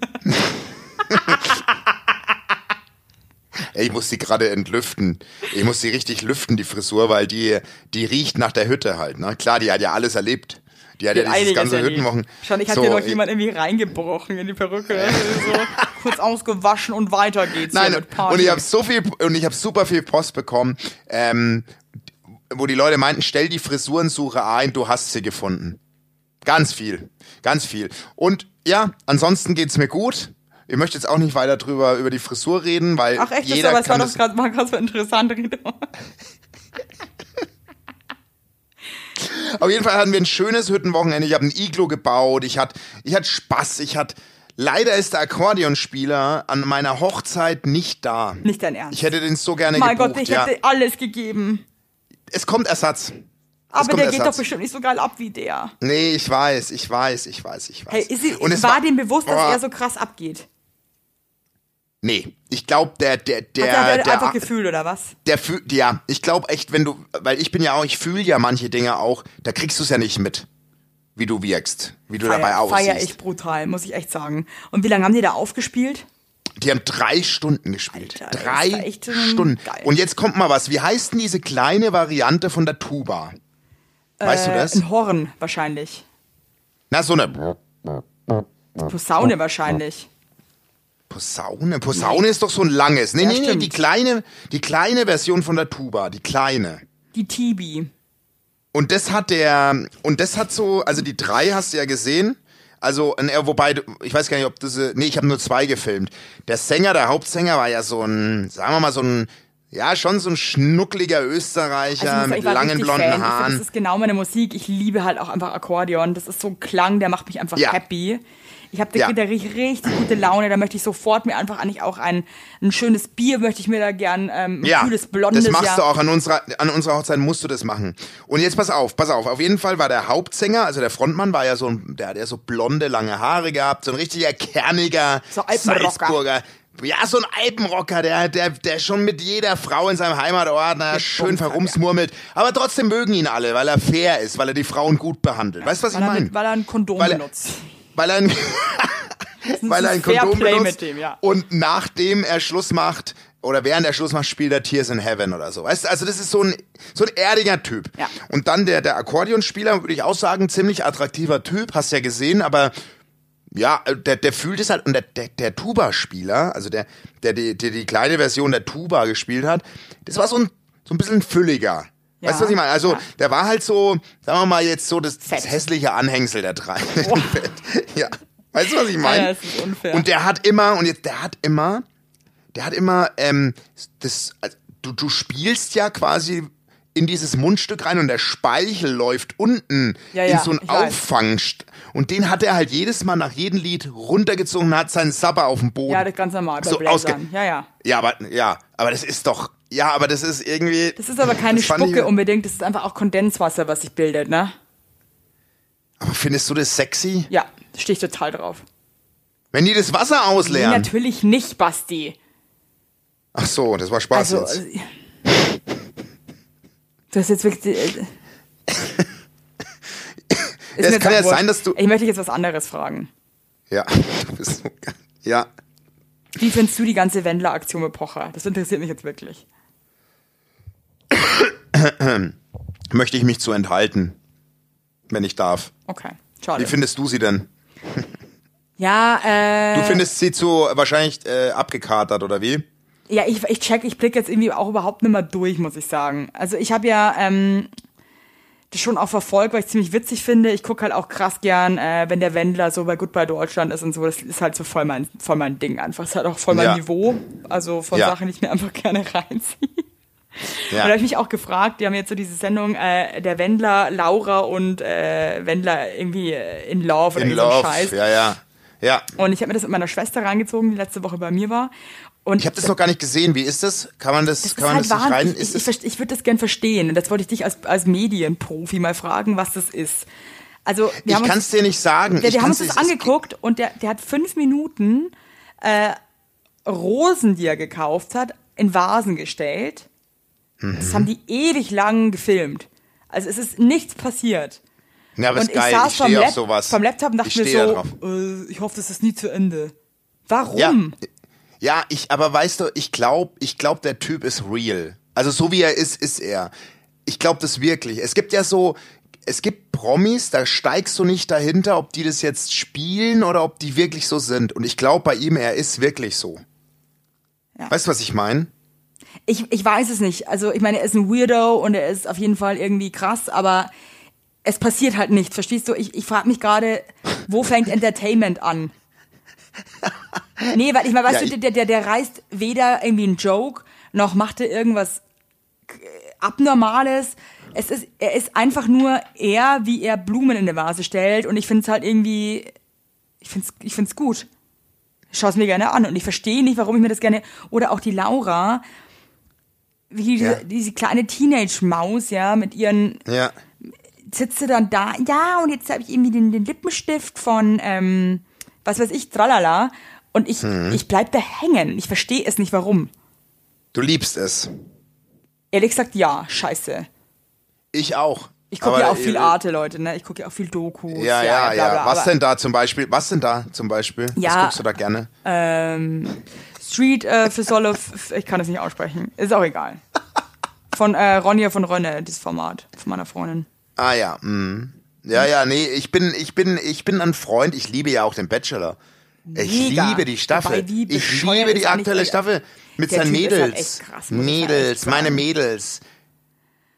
Speaker 2: Ich muss sie gerade entlüften. Ich muss sie richtig lüften, die Frisur, weil die riecht nach der Hütte halt. Ne? Klar, die hat ja alles erlebt. Die hat ja dieses ganze Hüttenwochen.
Speaker 1: Wahrscheinlich hat dir noch jemand irgendwie reingebrochen in die Perücke. So kurz ausgewaschen und weiter geht's.
Speaker 2: Nein, und ich habe super viel Post bekommen, wo die Leute meinten, stell die Frisurensuche ein, du hast sie gefunden. Ganz viel. Und ja, ansonsten geht's mir gut. Ich möchte jetzt auch nicht weiter über die Frisur reden, weil
Speaker 1: ach echt,
Speaker 2: jeder
Speaker 1: das
Speaker 2: kann
Speaker 1: war doch gerade so interessant.
Speaker 2: Auf jeden Fall hatten wir ein schönes Hüttenwochenende. Ich habe ein Iglo gebaut. Ich hatte Spaß. Leider ist der Akkordeonspieler an meiner Hochzeit nicht da.
Speaker 1: Nicht dein Ernst?
Speaker 2: Ich hätte den so gerne
Speaker 1: mein
Speaker 2: gebucht.
Speaker 1: Gott, ich hätte alles gegeben.
Speaker 2: Es kommt Ersatz.
Speaker 1: Aber der geht doch bestimmt nicht so geil ab wie der.
Speaker 2: Nee, ich weiß. Hey,
Speaker 1: war dem bewusst, dass er so krass abgeht?
Speaker 2: Nee, ich glaube, der
Speaker 1: einfach Gefühl, oder was?
Speaker 2: Ja, ich glaube echt, weil ich fühle ja manche Dinge auch, da kriegst du es ja nicht mit, wie du wirkst, wie du dabei aussiehst.
Speaker 1: Feier ich brutal, muss ich echt sagen. Und wie lange haben die da aufgespielt?
Speaker 2: Die haben 3 Stunden gespielt.
Speaker 1: Alter,
Speaker 2: 3 Stunden.
Speaker 1: Geil.
Speaker 2: Und jetzt kommt mal was, wie heißt denn diese kleine Variante von der Tuba? Weißt du das?
Speaker 1: Ein Horn wahrscheinlich.
Speaker 2: Na, so eine
Speaker 1: Posaune wahrscheinlich.
Speaker 2: Posaune ist doch so ein langes. Nee, die kleine Version von der Tuba, die kleine.
Speaker 1: Die Tibi.
Speaker 2: Und das hat so, also die 3 hast du ja gesehen, Also, wobei, ich weiß gar nicht, ob das, nee, ich habe nur 2 gefilmt. Der Hauptsänger war ja so ein, sagen wir mal, schon so ein schnuckliger Österreicher mit langen blonden
Speaker 1: Fan.
Speaker 2: Haaren.
Speaker 1: Das ist genau meine Musik. Ich liebe halt auch einfach Akkordeon. Das ist so ein Klang, der macht mich einfach happy. Da richtig gute Laune. Da möchte ich sofort mir einfach eigentlich auch ein schönes Bier möchte ich mir da gern, ein kühles blondes.
Speaker 2: Das machst du auch an unserer Hochzeit musst du das machen. Und jetzt pass auf. Auf jeden Fall war der Hauptsänger, also der Frontmann war ja der hat ja so blonde, lange Haare gehabt, so ein richtiger kerniger Salzburger. Ja, so ein Alpenrocker, der schon mit jeder Frau in seinem Heimatort schön verrumsmurmelt. Aber trotzdem mögen ihn alle, weil er fair ist, weil er die Frauen gut behandelt. Weißt du, was ich meine?
Speaker 1: Weil er ein Kondom benutzt.
Speaker 2: Weil er ein Kondom benutzt
Speaker 1: mit dem, ja.
Speaker 2: Und nachdem er Schluss macht, oder während er Schluss macht, spielt er Tears in Heaven oder so. Weißt du, also das ist so ein erdiger Typ.
Speaker 1: Ja.
Speaker 2: Und dann der Akkordeonspieler, würde ich auch sagen, ziemlich attraktiver Typ, hast ja gesehen, aber ja, der fühlt es halt, und der Tuba-Spieler, also der die kleine Version der Tuba gespielt hat, das war so ein bisschen fülliger. Ja. Weißt du, was ich meine? Also, der war halt so, sagen wir mal jetzt so das hässliche Anhängsel der 3. Oh. Ja. Weißt du, was ich meine?
Speaker 1: Ja, das ist unfair.
Speaker 2: Und der hat immer, du spielst ja quasi in dieses Mundstück rein und der Speichel läuft unten in so einen Auffang. Und den hat er halt jedes Mal nach jedem Lied runtergezogen und hat seinen Sabber auf dem Boden.
Speaker 1: Ja, das ist ganz normal bei
Speaker 2: so
Speaker 1: Bläsern. Ja.
Speaker 2: Aber das ist doch, aber das ist irgendwie...
Speaker 1: Das ist aber keine Spucke unbedingt, das ist einfach auch Kondenswasser, was sich bildet, ne?
Speaker 2: Aber findest du das sexy?
Speaker 1: Ja, stehe ich total drauf.
Speaker 2: Wenn die das Wasser ausleeren?
Speaker 1: Nee, natürlich nicht, Basti.
Speaker 2: Ach so, das war Spaß jetzt.
Speaker 1: Du hast jetzt wirklich...
Speaker 2: Es kann ja sein, dass du...
Speaker 1: Ich möchte dich jetzt was anderes fragen.
Speaker 2: Ja, du bist so... Ja.
Speaker 1: Wie findest du die ganze Wendler-Aktion mit Pocher? Das interessiert mich jetzt wirklich.
Speaker 2: Möchte ich mich zu enthalten, wenn ich darf.
Speaker 1: Okay, schade.
Speaker 2: Wie findest du sie denn?
Speaker 1: Ja,
Speaker 2: Du findest sie zu wahrscheinlich abgekatert, oder wie?
Speaker 1: Ja, ich blicke jetzt irgendwie auch überhaupt nicht mehr durch, muss ich sagen. Also ich habe ja das schon auch verfolgt, weil ich ziemlich witzig finde. Ich gucke halt auch krass gern, wenn der Wendler so bei Goodbye Deutschland ist und so. Das ist halt so voll mein Ding einfach. Das ist halt auch voll mein Niveau. Also von Sachen, die ich mir einfach gerne reinziehe. Ja. Und da habe ich mich auch gefragt, die haben jetzt so diese Sendung, der Wendler, Laura und Wendler irgendwie in Love oder so Scheiß.
Speaker 2: Ja.
Speaker 1: Und ich habe mir das mit meiner Schwester reingezogen, die letzte Woche bei mir war. Und
Speaker 2: ich habe das noch gar nicht gesehen. Wie ist das? Kann man das nicht rein?
Speaker 1: Ich würde das gern verstehen. Und das wollte ich dich als Medienprofi mal fragen, was das ist. Also
Speaker 2: ich kann es dir nicht sagen.
Speaker 1: Wir haben uns das angeguckt und der hat 5 Minuten Rosen, die er gekauft hat, in Vasen gestellt. Das haben die ewig lang gefilmt. Also es ist nichts passiert.
Speaker 2: Ja, aber
Speaker 1: und
Speaker 2: ist geil. Ich stehe auf sowas.
Speaker 1: Vom Laptop und dachte mir so, ich hoffe, das ist nie zu Ende. Warum?
Speaker 2: Ja, aber weißt du, ich glaub, der Typ ist real. Also so wie er ist er. Ich glaube das wirklich. Es gibt Promis, da steigst du nicht dahinter, ob die das jetzt spielen oder ob die wirklich so sind. Und ich glaube bei ihm, er ist wirklich so. Ja. Weißt du, was ich meine?
Speaker 1: Ich weiß es nicht. Also ich meine, er ist ein Weirdo und er ist auf jeden Fall irgendwie krass, aber es passiert halt nichts. Verstehst du? Ich frage mich gerade, wo fängt Entertainment an? Nee, weil ich meine, weißt du, der reißt weder irgendwie einen Joke, noch macht er irgendwas Abnormales. Er ist einfach nur wie er Blumen in eine Vase stellt und ich finde es halt irgendwie, ich find's gut. Ich schaue es mir gerne an und ich verstehe nicht, warum ich mir das gerne, oder auch die Laura, wie diese kleine Teenage-Maus, mit ihren, sitzt sie dann da, und jetzt habe ich irgendwie den Lippenstift von, was weiß ich, tralala. Und ich bleib da hängen. Ich verstehe es nicht, warum.
Speaker 2: Du liebst es.
Speaker 1: Ehrlich gesagt, ja, scheiße.
Speaker 2: Ich auch.
Speaker 1: Ich gucke ja auch viel Arte, Leute, ne? Ich gucke ja auch viel Dokus.
Speaker 2: Ja. Bla, bla, was denn da zum Beispiel? Was guckst du da gerne?
Speaker 1: Street für Solo, ich kann das nicht aussprechen. Ist auch egal. Von Ronja von Rönne, dieses Format von meiner Freundin.
Speaker 2: Ah ja, nee, ich bin ein Freund, ich liebe ja auch den Bachelor. Ich liebe die Staffel. Ich liebe die aktuelle Staffel mit seinen Mädels.
Speaker 1: Halt echt krass,
Speaker 2: Mädels, meine Mädels.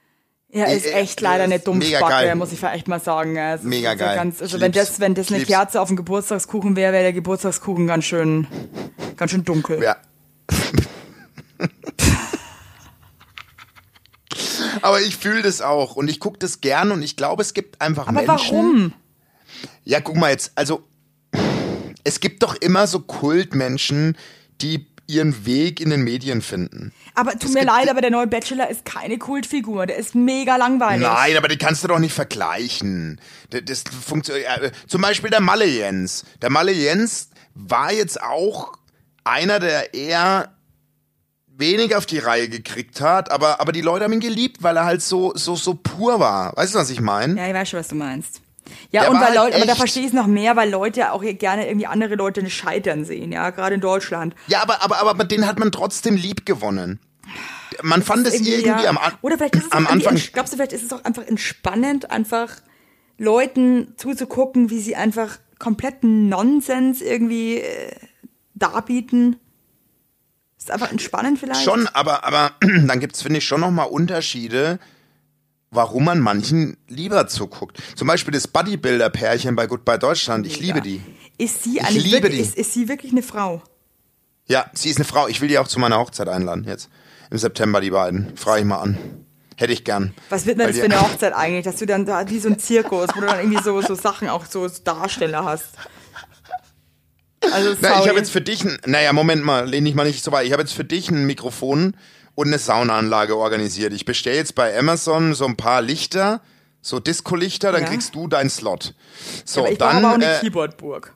Speaker 1: Er ist echt leider eine Dummspacke, muss ich echt mal sagen.
Speaker 2: Mega geil.
Speaker 1: Wenn das eine Kerze auf dem Geburtstagskuchen wäre, wäre der Geburtstagskuchen ganz schön dunkel.
Speaker 2: Ja. Aber ich fühle das auch und ich gucke das gern und ich glaube, es gibt einfach Menschen.
Speaker 1: Aber warum?
Speaker 2: Ja, guck mal jetzt, also es gibt doch immer so Kultmenschen, die ihren Weg in den Medien finden.
Speaker 1: Aber tut mir leid, aber der neue Bachelor ist keine Kultfigur, der ist mega langweilig.
Speaker 2: Nein, aber die kannst du doch nicht vergleichen. Das funktioniert. Zum Beispiel der Malle Jens. Der Malle Jens war jetzt auch einer, der eher wenig auf die Reihe gekriegt hat, aber die Leute haben ihn geliebt, weil er halt so pur war. Weißt du, was ich meine?
Speaker 1: Ja, ich weiß schon, was du meinst. Ja, und weil Leute, aber da verstehe ich es noch mehr, weil Leute ja auch gerne irgendwie andere Leute nicht scheitern sehen, ja, gerade in Deutschland.
Speaker 2: Ja, aber den hat man trotzdem lieb gewonnen. Man fand es irgendwie am Anfang.
Speaker 1: Oder vielleicht ist es am Anfang. Glaubst du, vielleicht ist es auch einfach entspannend, einfach Leuten zuzugucken, wie sie einfach kompletten Nonsens irgendwie darbieten? Ist einfach entspannend vielleicht?
Speaker 2: Schon, aber dann gibt's, finde ich, schon nochmal Unterschiede, warum man manchen lieber zuguckt. Zum Beispiel das Bodybuilder-Pärchen bei Goodbye Deutschland. Ich liebe die.
Speaker 1: Ist sie ist sie wirklich eine Frau?
Speaker 2: Ja, sie ist eine Frau. Ich will die auch zu meiner Hochzeit einladen jetzt. Im September, die beiden. Frage ich mal an. Hätte ich gern.
Speaker 1: Was wird denn das für eine Hochzeit eigentlich? Dass du dann da wie so ein Zirkus, wo du dann irgendwie so Sachen, auch so Darsteller hast. Also,
Speaker 2: na, ich habe jetzt für dich Moment mal, lehn dich mal nicht so weit. Ich habe jetzt für dich ein Mikrofon und eine Saunaanlage organisiert. Ich bestelle jetzt bei Amazon so ein paar Lichter, so Disco-Lichter, dann kriegst du deinen Slot. So,
Speaker 1: aber ich
Speaker 2: dann
Speaker 1: brauche auch eine Keyboardburg.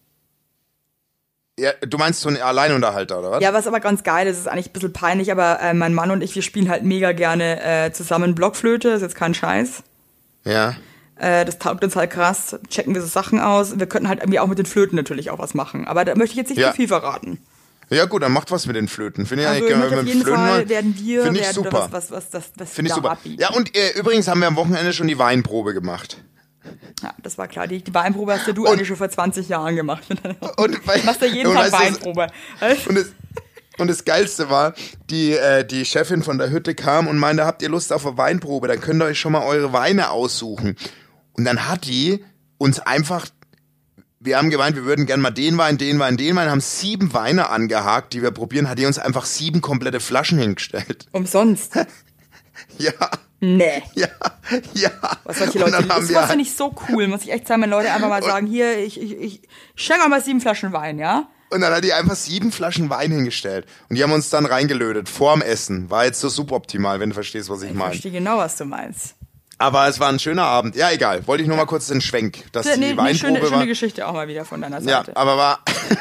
Speaker 2: Ja, du meinst so einen Alleinunterhalter, oder was?
Speaker 1: Ja, was aber ganz geil ist, ist eigentlich ein bisschen peinlich, aber mein Mann und ich, wir spielen halt mega gerne zusammen Blockflöte, ist jetzt kein Scheiß.
Speaker 2: Ja.
Speaker 1: Das taugt uns halt krass, checken wir so Sachen aus. Wir könnten halt irgendwie auch mit den Flöten natürlich auch was machen, aber da möchte ich jetzt nicht zu viel verraten.
Speaker 2: Ja gut, dann macht was mit den Flöten. Finde ich
Speaker 1: also
Speaker 2: eigentlich
Speaker 1: auf jeden Fall werden
Speaker 2: ich super.
Speaker 1: was
Speaker 2: Finde ich super. Ja, und übrigens haben wir am Wochenende schon die Weinprobe gemacht.
Speaker 1: Ja, das war klar. Die Weinprobe hast ja du eigentlich schon vor 20 Jahren gemacht.
Speaker 2: Und
Speaker 1: du machst ja jeden Tag Weinprobe.
Speaker 2: Und das Geilste war, die Chefin von der Hütte kam und meinte, habt ihr Lust auf eine Weinprobe? Dann könnt ihr euch schon mal eure Weine aussuchen. Und dann hat die uns einfach, wir haben gemeint, wir würden gerne mal den Wein, haben 7 Weine angehakt, die wir probieren, hat die uns einfach 7 komplette Flaschen hingestellt.
Speaker 1: Umsonst?
Speaker 2: Ja.
Speaker 1: Nee.
Speaker 2: Ja.
Speaker 1: Was solche Leute, das finde ich so cool, muss ich echt sagen, wenn Leute einfach mal sagen, hier, ich schenke mal 7 Flaschen Wein, ja?
Speaker 2: Und dann hat die einfach 7 Flaschen Wein hingestellt. Und die haben uns dann reingelötet, vorm Essen. War jetzt so suboptimal, wenn du verstehst, was ich meine.
Speaker 1: Ich verstehe genau, was du meinst.
Speaker 2: Aber es war ein schöner Abend. Ja, egal. Wollte ich nur mal kurz den Schwenk, dass die Weinprobe war.
Speaker 1: Schöne Geschichte auch mal wieder von deiner Seite.
Speaker 2: Ja, aber war...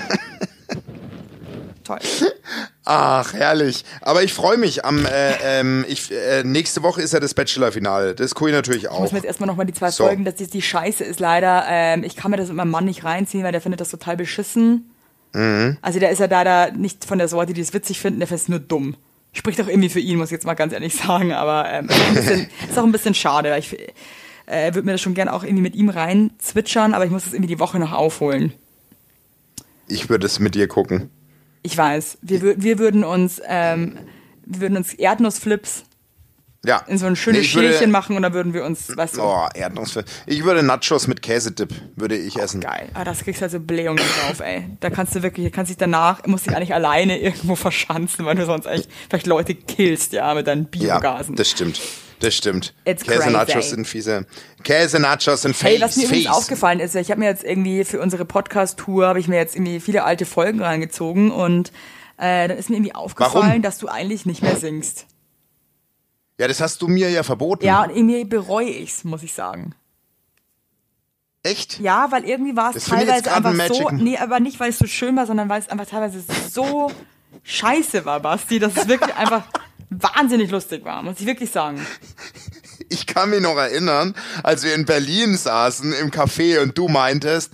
Speaker 1: Toll.
Speaker 2: Ach, herrlich. Aber ich freue mich. Nächste Woche ist ja das Bachelor-Finale. Das gucke ich natürlich auch. Ich
Speaker 1: muss mir jetzt erstmal nochmal die 2 Folgen, dass die Scheiße ist leider, ich kann mir das mit meinem Mann nicht reinziehen, weil der findet das total beschissen. Mhm. Also der ist ja da nicht von der Sorte, die es witzig finden, der findet es nur dumm. Spricht auch irgendwie für ihn, muss ich jetzt mal ganz ehrlich sagen, aber ist auch ein bisschen schade, weil ich würde mir das schon gerne auch irgendwie mit ihm rein zwitschern, aber ich muss das irgendwie die Woche noch aufholen.
Speaker 2: Ich würde es mit dir gucken.
Speaker 1: Ich weiß, wir würden uns Erdnussflips in so ein schönes Schälchen machen und dann würden wir uns, weißt du.
Speaker 2: Oh, Erdnussflips. Ich würde Nachos mit Käsedip, würde ich essen.
Speaker 1: Geil. Ah, das kriegst du also Blähungen drauf, ey. Da kannst du wirklich, musst dich eigentlich alleine irgendwo verschanzen, weil du sonst echt vielleicht Leute killst, ja, mit deinen Biogasen.
Speaker 2: Ja, das stimmt.
Speaker 1: It's
Speaker 2: Käse-Nachos sind fiese. Käse-Nachos sind face.
Speaker 1: Hey, was mir übrigens aufgefallen ist, ich habe mir jetzt irgendwie für unsere Podcast-Tour, habe ich mir jetzt irgendwie viele alte Folgen reingezogen und dann ist mir irgendwie aufgefallen, dass du eigentlich nicht mehr singst.
Speaker 2: Ja, das hast du mir ja verboten.
Speaker 1: Ja, und irgendwie bereue ich's, muss ich sagen.
Speaker 2: Echt?
Speaker 1: Ja, weil irgendwie war es teilweise einfach so, nee, aber nicht, weil es so schön war, sondern weil es einfach teilweise so scheiße war, Basti, dass es wirklich einfach wahnsinnig lustig war, muss ich wirklich sagen.
Speaker 2: Ich kann mich noch erinnern, als wir in Berlin saßen im Café und du meintest,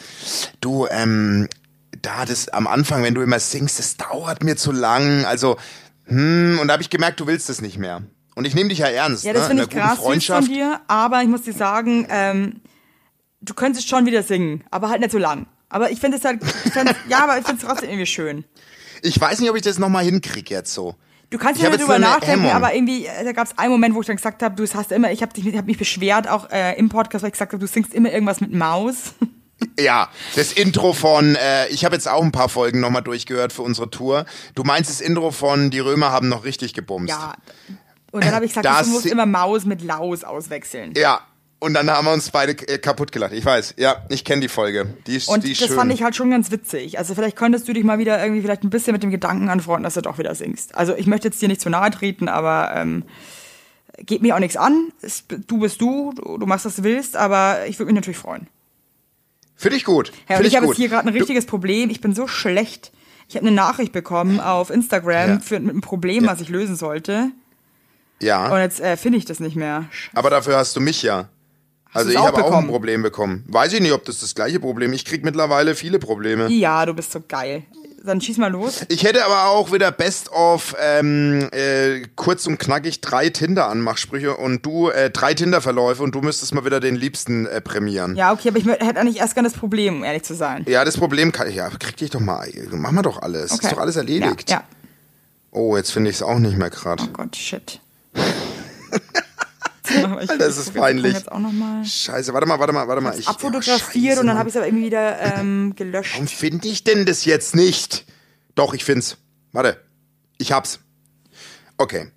Speaker 2: das am Anfang, wenn du immer singst, das dauert mir zu lang, also, und da habe ich gemerkt, du willst es nicht mehr. Und ich nehme dich ja ernst.
Speaker 1: Ja, das finde ich krass von dir, aber ich muss dir sagen, du könntest schon wieder singen, aber halt nicht so lang. Aber ich finde es halt, aber ich finde es trotzdem irgendwie schön.
Speaker 2: Ich weiß nicht, ob ich das nochmal hinkriege jetzt so.
Speaker 1: Du kannst
Speaker 2: Ich
Speaker 1: ja
Speaker 2: hab
Speaker 1: nicht
Speaker 2: jetzt
Speaker 1: drüber
Speaker 2: eine
Speaker 1: nachdenken,
Speaker 2: Hemmung.
Speaker 1: aber irgendwie, da gab es einen Moment, wo ich dann gesagt habe, ich hab mich beschwert, auch im Podcast, weil ich gesagt habe, du singst immer irgendwas mit Maus.
Speaker 2: Ja, das Intro von, ich habe jetzt auch ein paar Folgen nochmal durchgehört für unsere Tour. Du meinst das Intro von Die Römer haben noch richtig gebumst.
Speaker 1: Ja. Und dann habe ich gesagt, du musst immer Maus mit Laus auswechseln.
Speaker 2: Ja, und dann haben wir uns beide kaputt gelacht. Ich weiß, ja, ich kenne die Folge. Die ist
Speaker 1: Und
Speaker 2: die ist
Speaker 1: das
Speaker 2: schön.
Speaker 1: fand ich halt schon ganz witzig. Also vielleicht könntest du dich mal wieder irgendwie vielleicht ein bisschen mit dem Gedanken anfreunden, dass du doch wieder singst. Also ich möchte jetzt dir nicht zu nahe treten, aber geht mir auch nichts an. Du bist du machst, was du willst, aber ich würde mich natürlich freuen.
Speaker 2: Finde ich gut.
Speaker 1: Ja, und ich habe jetzt hier gerade ein richtiges Problem. Ich bin so schlecht. Ich habe eine Nachricht bekommen auf Instagram mit einem Problem, was ich lösen sollte.
Speaker 2: Ja.
Speaker 1: Und jetzt finde ich das nicht mehr.
Speaker 2: Aber dafür hast du mich ja. Also ich
Speaker 1: auch
Speaker 2: habe auch ein
Speaker 1: bekommen?
Speaker 2: Problem bekommen. Weiß ich nicht, ob das gleiche Problem ist. Ich krieg mittlerweile viele Probleme.
Speaker 1: Ja, du bist so geil. Dann schieß mal los.
Speaker 2: Ich hätte aber auch wieder best of kurz und knackig 3 Tinder-Anmachsprüche und du 3 Tinder-Verläufe und du müsstest mal wieder den Liebsten prämieren.
Speaker 1: Ja, okay, aber ich hätte eigentlich erst gerne das Problem, um ehrlich zu sein.
Speaker 2: Ja, das Problem kann krieg dich doch mal. Mach mal doch alles.
Speaker 1: Okay.
Speaker 2: Ist doch alles erledigt.
Speaker 1: Ja.
Speaker 2: Oh, jetzt finde ich es auch nicht mehr gerade.
Speaker 1: Oh Gott, shit.
Speaker 2: Alter, das ist peinlich.
Speaker 1: Jetzt auch noch mal
Speaker 2: Scheiße, warte mal. Ich
Speaker 1: abfotografiert und dann habe ich es aber irgendwie wieder gelöscht.
Speaker 2: Warum finde ich denn das jetzt nicht? Doch, ich find's. Warte. Ich hab's. Okay.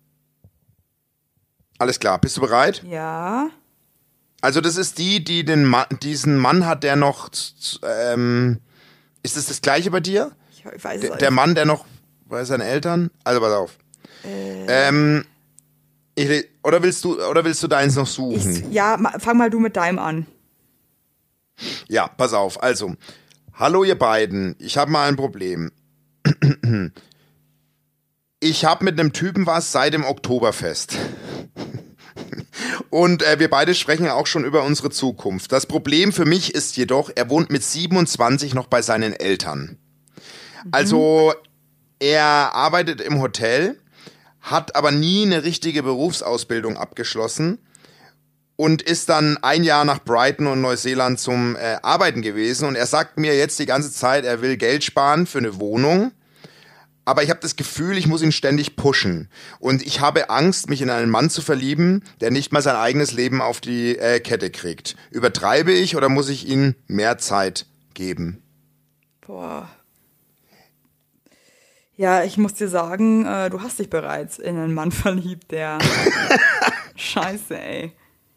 Speaker 2: Alles klar. Bist du bereit?
Speaker 1: Ja.
Speaker 2: Also das ist die diesen Mann hat, der noch ist es das gleiche bei dir?
Speaker 1: Ich weiß es
Speaker 2: Der Mann, der noch bei seinen Eltern? Also pass auf. Oder willst du deins noch suchen?
Speaker 1: Fang mal du mit deinem an.
Speaker 2: Ja, pass auf. Also, hallo ihr beiden. Ich habe mal ein Problem. Ich habe mit einem Typen was seit dem Oktoberfest. Und wir beide sprechen auch schon über unsere Zukunft. Das Problem für mich ist jedoch, er wohnt mit 27 noch bei seinen Eltern. Also, er arbeitet im Hotel, hat aber nie eine richtige Berufsausbildung abgeschlossen und ist dann ein Jahr nach Brighton und Neuseeland zum Arbeiten gewesen. Und er sagt mir jetzt die ganze Zeit, er will Geld sparen für eine Wohnung. Aber ich habe das Gefühl, ich muss ihn ständig pushen. Und ich habe Angst, mich in einen Mann zu verlieben, der nicht mal sein eigenes Leben auf die Kette kriegt. Übertreibe ich oder muss ich ihm mehr Zeit geben?
Speaker 1: Boah. Ja, ich muss dir sagen, du hast dich bereits in einen Mann verliebt, der... Scheiße, ey.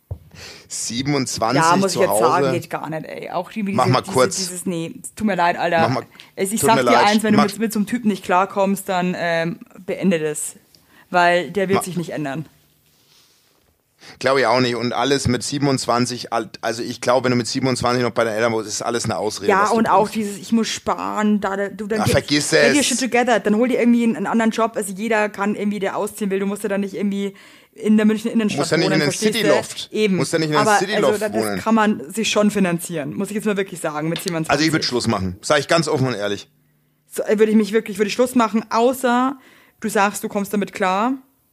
Speaker 2: 27
Speaker 1: ja, muss
Speaker 2: zu
Speaker 1: ich jetzt
Speaker 2: Hause.
Speaker 1: sagen, geht gar nicht, ey. Auch
Speaker 2: Mach mal kurz.
Speaker 1: Nee, tut mir leid, Alter. Ich
Speaker 2: tut
Speaker 1: sag
Speaker 2: mir
Speaker 1: dir
Speaker 2: leid.
Speaker 1: eins, wenn du mit so einem Typen nicht klarkommst, dann beende das. Weil der wird sich nicht ändern.
Speaker 2: Glaube ich auch nicht. Und alles mit 27, also ich glaube, wenn du mit 27 noch bei den Eltern wohnst, ist alles eine Ausrede.
Speaker 1: Ja, und auch dieses, ich muss sparen,
Speaker 2: vergiss
Speaker 1: get your
Speaker 2: es.
Speaker 1: shit together, dann hol dir irgendwie einen anderen Job, also jeder kann irgendwie, der ausziehen will, du musst ja dann nicht irgendwie in der Münchner Innenstadt
Speaker 2: musst ja nicht
Speaker 1: wohnen,
Speaker 2: in einem
Speaker 1: verstehst du?
Speaker 2: Cityloft.
Speaker 1: Eben.
Speaker 2: Musst ja nicht in einem
Speaker 1: Aber
Speaker 2: Cityloft
Speaker 1: also,
Speaker 2: wohnen.
Speaker 1: das kann man sich schon finanzieren, muss ich jetzt mal wirklich sagen, mit 27.
Speaker 2: Also ich würde Schluss machen, sage ich ganz offen und ehrlich.
Speaker 1: So, würde ich Schluss machen, außer du sagst, du kommst damit klar.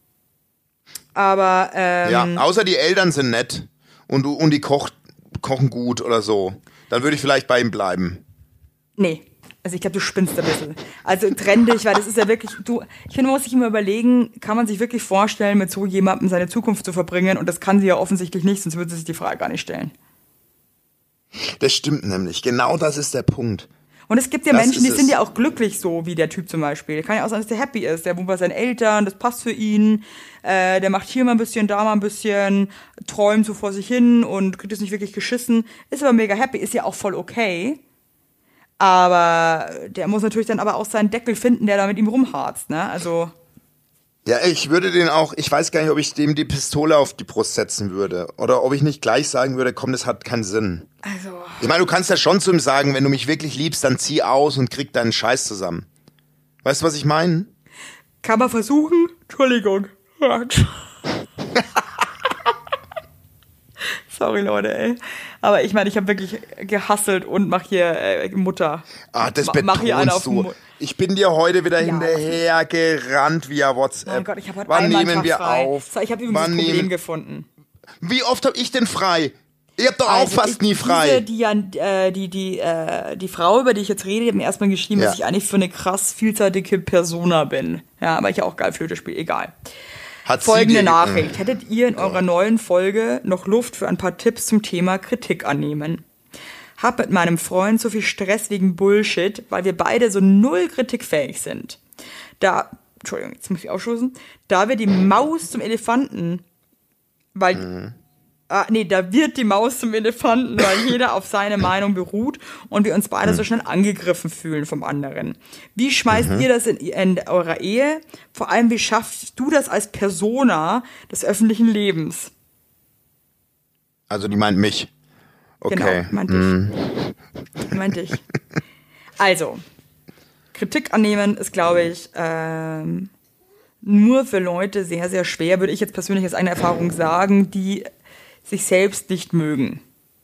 Speaker 1: Aber
Speaker 2: ja, außer die Eltern sind nett und die kochen gut oder so. Dann würde ich vielleicht bei ihm bleiben.
Speaker 1: Nee. Also ich glaube, du spinnst ein bisschen. Also trenn dich, weil das ist ja wirklich, ich finde, man muss sich immer überlegen, kann man sich wirklich vorstellen, mit so jemandem seine Zukunft zu verbringen? Und das kann sie ja offensichtlich nicht, sonst würde sie sich die Frage gar nicht stellen.
Speaker 2: Das stimmt nämlich. Genau das ist der Punkt.
Speaker 1: Und es gibt ja Menschen, die sind ja auch glücklich so, wie der Typ zum Beispiel. Kann ja auch sein, dass der happy ist. Der wohnt bei seinen Eltern, das passt für ihn. Der macht hier mal ein bisschen, da mal ein bisschen, träumt so vor sich hin und kriegt es nicht wirklich geschissen. Ist aber mega happy, ist ja auch voll okay. Aber der muss natürlich dann aber auch seinen Deckel finden, der da mit ihm rumharzt, ne? Also.
Speaker 2: Ja, ich würde ich weiß gar nicht, ob ich dem die Pistole auf die Brust setzen würde. Oder ob ich nicht gleich sagen würde, komm, das hat keinen Sinn.
Speaker 1: Also.
Speaker 2: Ich meine, du kannst ja schon zu ihm sagen, wenn du mich wirklich liebst, dann zieh aus und krieg deinen Scheiß zusammen. Weißt du, was ich meine?
Speaker 1: Kann man versuchen? Entschuldigung. Sorry, Leute, ey. Aber ich meine, ich habe wirklich gehustelt und mach hier Mutter.
Speaker 2: Ah, das
Speaker 1: mach hier eine auf
Speaker 2: betonst du. Ich bin dir heute wieder hinterher gerannt via WhatsApp.
Speaker 1: Mein Gott, ich habe heute
Speaker 2: Wann
Speaker 1: einmal
Speaker 2: nehmen wir
Speaker 1: frei.
Speaker 2: auf?
Speaker 1: So, ich habe übrigens ein Problem gefunden.
Speaker 2: Wie oft habe ich denn frei? Ihr habt doch auch fast nie frei.
Speaker 1: Die Frau, über die ich jetzt rede, die hat mir erstmal geschrieben, dass ich eigentlich für eine krass vielseitige Persona bin. Ja, aber ich auch geil Flöte spiele, egal. Folgende Nachricht. Hättet ihr in eurer neuen Folge noch Luft für ein paar Tipps zum Thema Kritik annehmen? Hab mit meinem Freund so viel Stress wegen Bullshit, weil wir beide so null kritikfähig sind. Entschuldigung, jetzt muss ich ausstoßen. Da wir die Maus zum Elefanten, da wird die Maus zum Elefanten, weil jeder auf seine Meinung beruht und wir uns beide so schnell angegriffen fühlen vom anderen. Wie schmeißt ihr das in eurer Ehe? Vor allem, wie schaffst du das als Persona des öffentlichen Lebens?
Speaker 2: Also die meint mich. Okay.
Speaker 1: Genau, meinte ich. Also, Kritik annehmen ist, glaube ich, nur für Leute sehr, sehr schwer, würde ich jetzt persönlich aus eigener Erfahrung sagen, die sich selbst nicht mögen.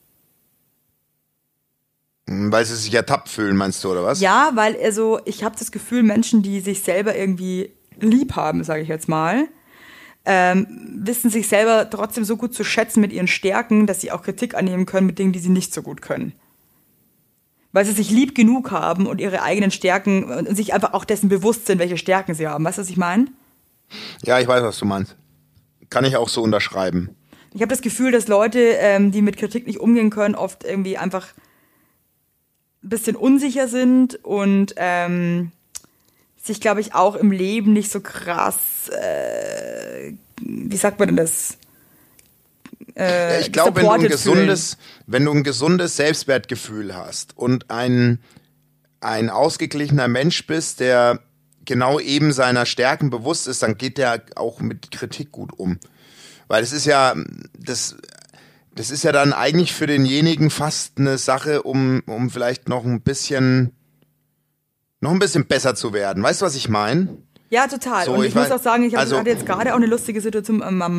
Speaker 2: Weil sie sich ertappt fühlen, meinst du, oder was?
Speaker 1: Ja, weil ich habe das Gefühl, Menschen, die sich selber irgendwie lieb haben, sage ich jetzt mal, wissen sich selber trotzdem so gut zu schätzen mit ihren Stärken, dass sie auch Kritik annehmen können mit Dingen, die sie nicht so gut können. Weil sie sich lieb genug haben und ihre eigenen Stärken und sich einfach auch dessen bewusst sind, welche Stärken sie haben. Weißt du, was ich meine?
Speaker 2: Ja, ich weiß, was du meinst. Kann ich auch so unterschreiben.
Speaker 1: Ich habe das Gefühl, dass Leute, die mit Kritik nicht umgehen können, oft irgendwie einfach ein bisschen unsicher sind und sich, glaube ich, auch im Leben nicht so krass, wie sagt man denn das?
Speaker 2: Ich glaube, wenn du ein gesundes Selbstwertgefühl hast und ein ausgeglichener Mensch bist, der genau eben seiner Stärken bewusst ist, dann geht der auch mit Kritik gut um. Weil das ist ja dann eigentlich für denjenigen fast eine Sache, um vielleicht noch ein bisschen besser zu werden. Weißt du, was ich meine?
Speaker 1: Ja, total. So, und ich muss auch sagen, ich hatte jetzt gerade auch eine lustige Situation mit meinem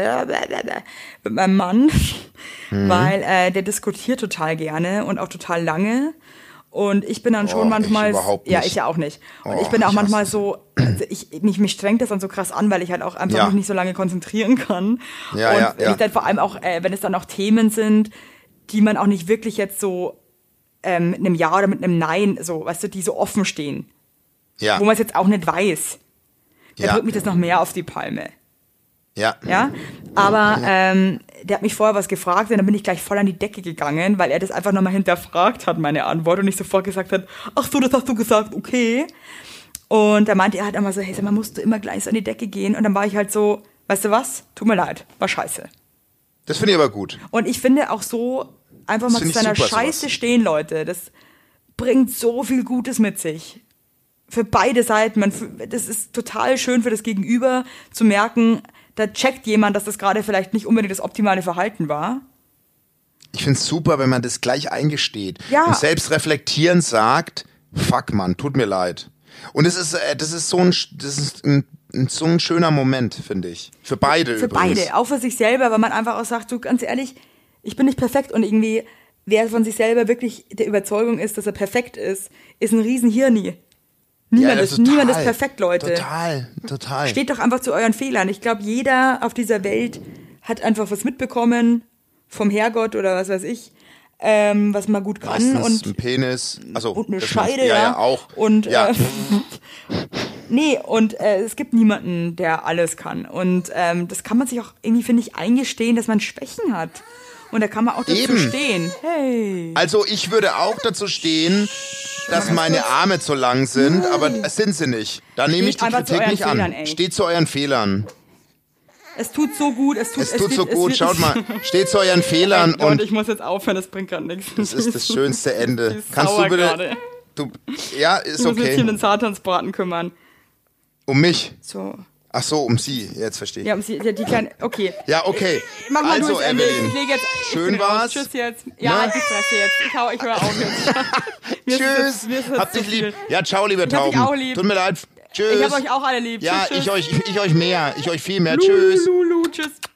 Speaker 1: Mann, weil der diskutiert total gerne und auch total lange. Und ich bin dann schon manchmal, ich ja auch nicht. Und ich bin auch manchmal so, mich strengt das dann so krass an, weil ich halt auch einfach mich nicht so lange konzentrieren kann. Und ich dann vor allem auch, wenn es dann auch Themen sind, die man auch nicht wirklich jetzt so mit einem Ja oder mit einem Nein, so, weißt du, die so offen stehen. Ja. Wo man es jetzt auch nicht weiß. Da drückt mich das noch mehr auf die Palme.
Speaker 2: Ja.
Speaker 1: Ja, aber der hat mich vorher was gefragt und dann bin ich gleich voll an die Decke gegangen, weil er das einfach nochmal hinterfragt hat, meine Antwort, und nicht sofort gesagt hat, ach so, das hast du gesagt, okay. Und da meinte er halt immer so, hey, sag mal, musst du immer gleich so an die Decke gehen? Und dann war ich halt so, weißt du was, tut mir leid, war scheiße.
Speaker 2: Das finde ich aber gut.
Speaker 1: Und ich finde auch so, einfach mal zu seiner Scheiße stehen, Leute, das bringt so viel Gutes mit sich. Für beide Seiten, das ist total schön für das Gegenüber zu merken, da checkt jemand, dass das gerade vielleicht nicht unbedingt das optimale Verhalten war.
Speaker 2: Ich finde es super, wenn man das gleich eingesteht.
Speaker 1: Ja.
Speaker 2: Und selbst reflektierend sagt, fuck Mann, tut mir leid. Und das ist so ein schöner Moment, finde ich. Für beide
Speaker 1: für
Speaker 2: übrigens.
Speaker 1: Für beide, auch für sich selber, weil man einfach auch sagt, du, ganz ehrlich, ich bin nicht perfekt und irgendwie, wer von sich selber wirklich der Überzeugung ist, dass er perfekt ist ein Riesenhirni. Niemand ist perfekt, Leute.
Speaker 2: Total.
Speaker 1: Steht doch einfach zu euren Fehlern. Ich glaube, jeder auf dieser Welt hat einfach was mitbekommen vom Herrgott oder was weiß ich, was man gut kann.
Speaker 2: Meistens
Speaker 1: und
Speaker 2: ein Penis. Also,
Speaker 1: und eine Scheide,
Speaker 2: ja, auch.
Speaker 1: Und es gibt niemanden, der alles kann. Und das kann man sich auch irgendwie, finde ich, eingestehen, dass man Schwächen hat. Und da kann man auch dazu stehen. Hey.
Speaker 2: Also ich würde auch dazu stehen, dass meine Arme zu lang sind, aber es sind sie nicht. Da nehme ich die Kritik nicht an. Steht zu euren Fehlern.
Speaker 1: Es tut so gut. Es tut
Speaker 2: so gut. Schaut mal, steht zu euren Fehlern.
Speaker 1: Und ich muss jetzt aufhören, das bringt gerade nichts.
Speaker 2: Das ist das schönste Ende. Kannst du bitte... Ja, ist okay.
Speaker 1: Ich muss mich hier um den Satansbraten kümmern.
Speaker 2: Um mich?
Speaker 1: So.
Speaker 2: Ach so, um sie. Jetzt verstehe ich.
Speaker 1: Ja, um sie, die kleine, okay.
Speaker 2: Ja, okay.
Speaker 1: Mach mal
Speaker 2: also,
Speaker 1: durch,
Speaker 2: Evelyn.
Speaker 1: Ich lege jetzt,
Speaker 2: schön war's.
Speaker 1: Tschüss jetzt. Ja, die Fresse jetzt. Ich höre auf jetzt.
Speaker 2: Tschüss. Hab dich lieb. Ja, ciao, liebe Tauben.
Speaker 1: Ich hab dich auch lieb.
Speaker 2: Tut mir leid. Tschüss.
Speaker 1: Ich hab euch auch alle lieb.
Speaker 2: Ja,
Speaker 1: tschüss.
Speaker 2: Ich euch mehr. Ich euch viel mehr. Tschüss.
Speaker 1: Lulu, tschüss.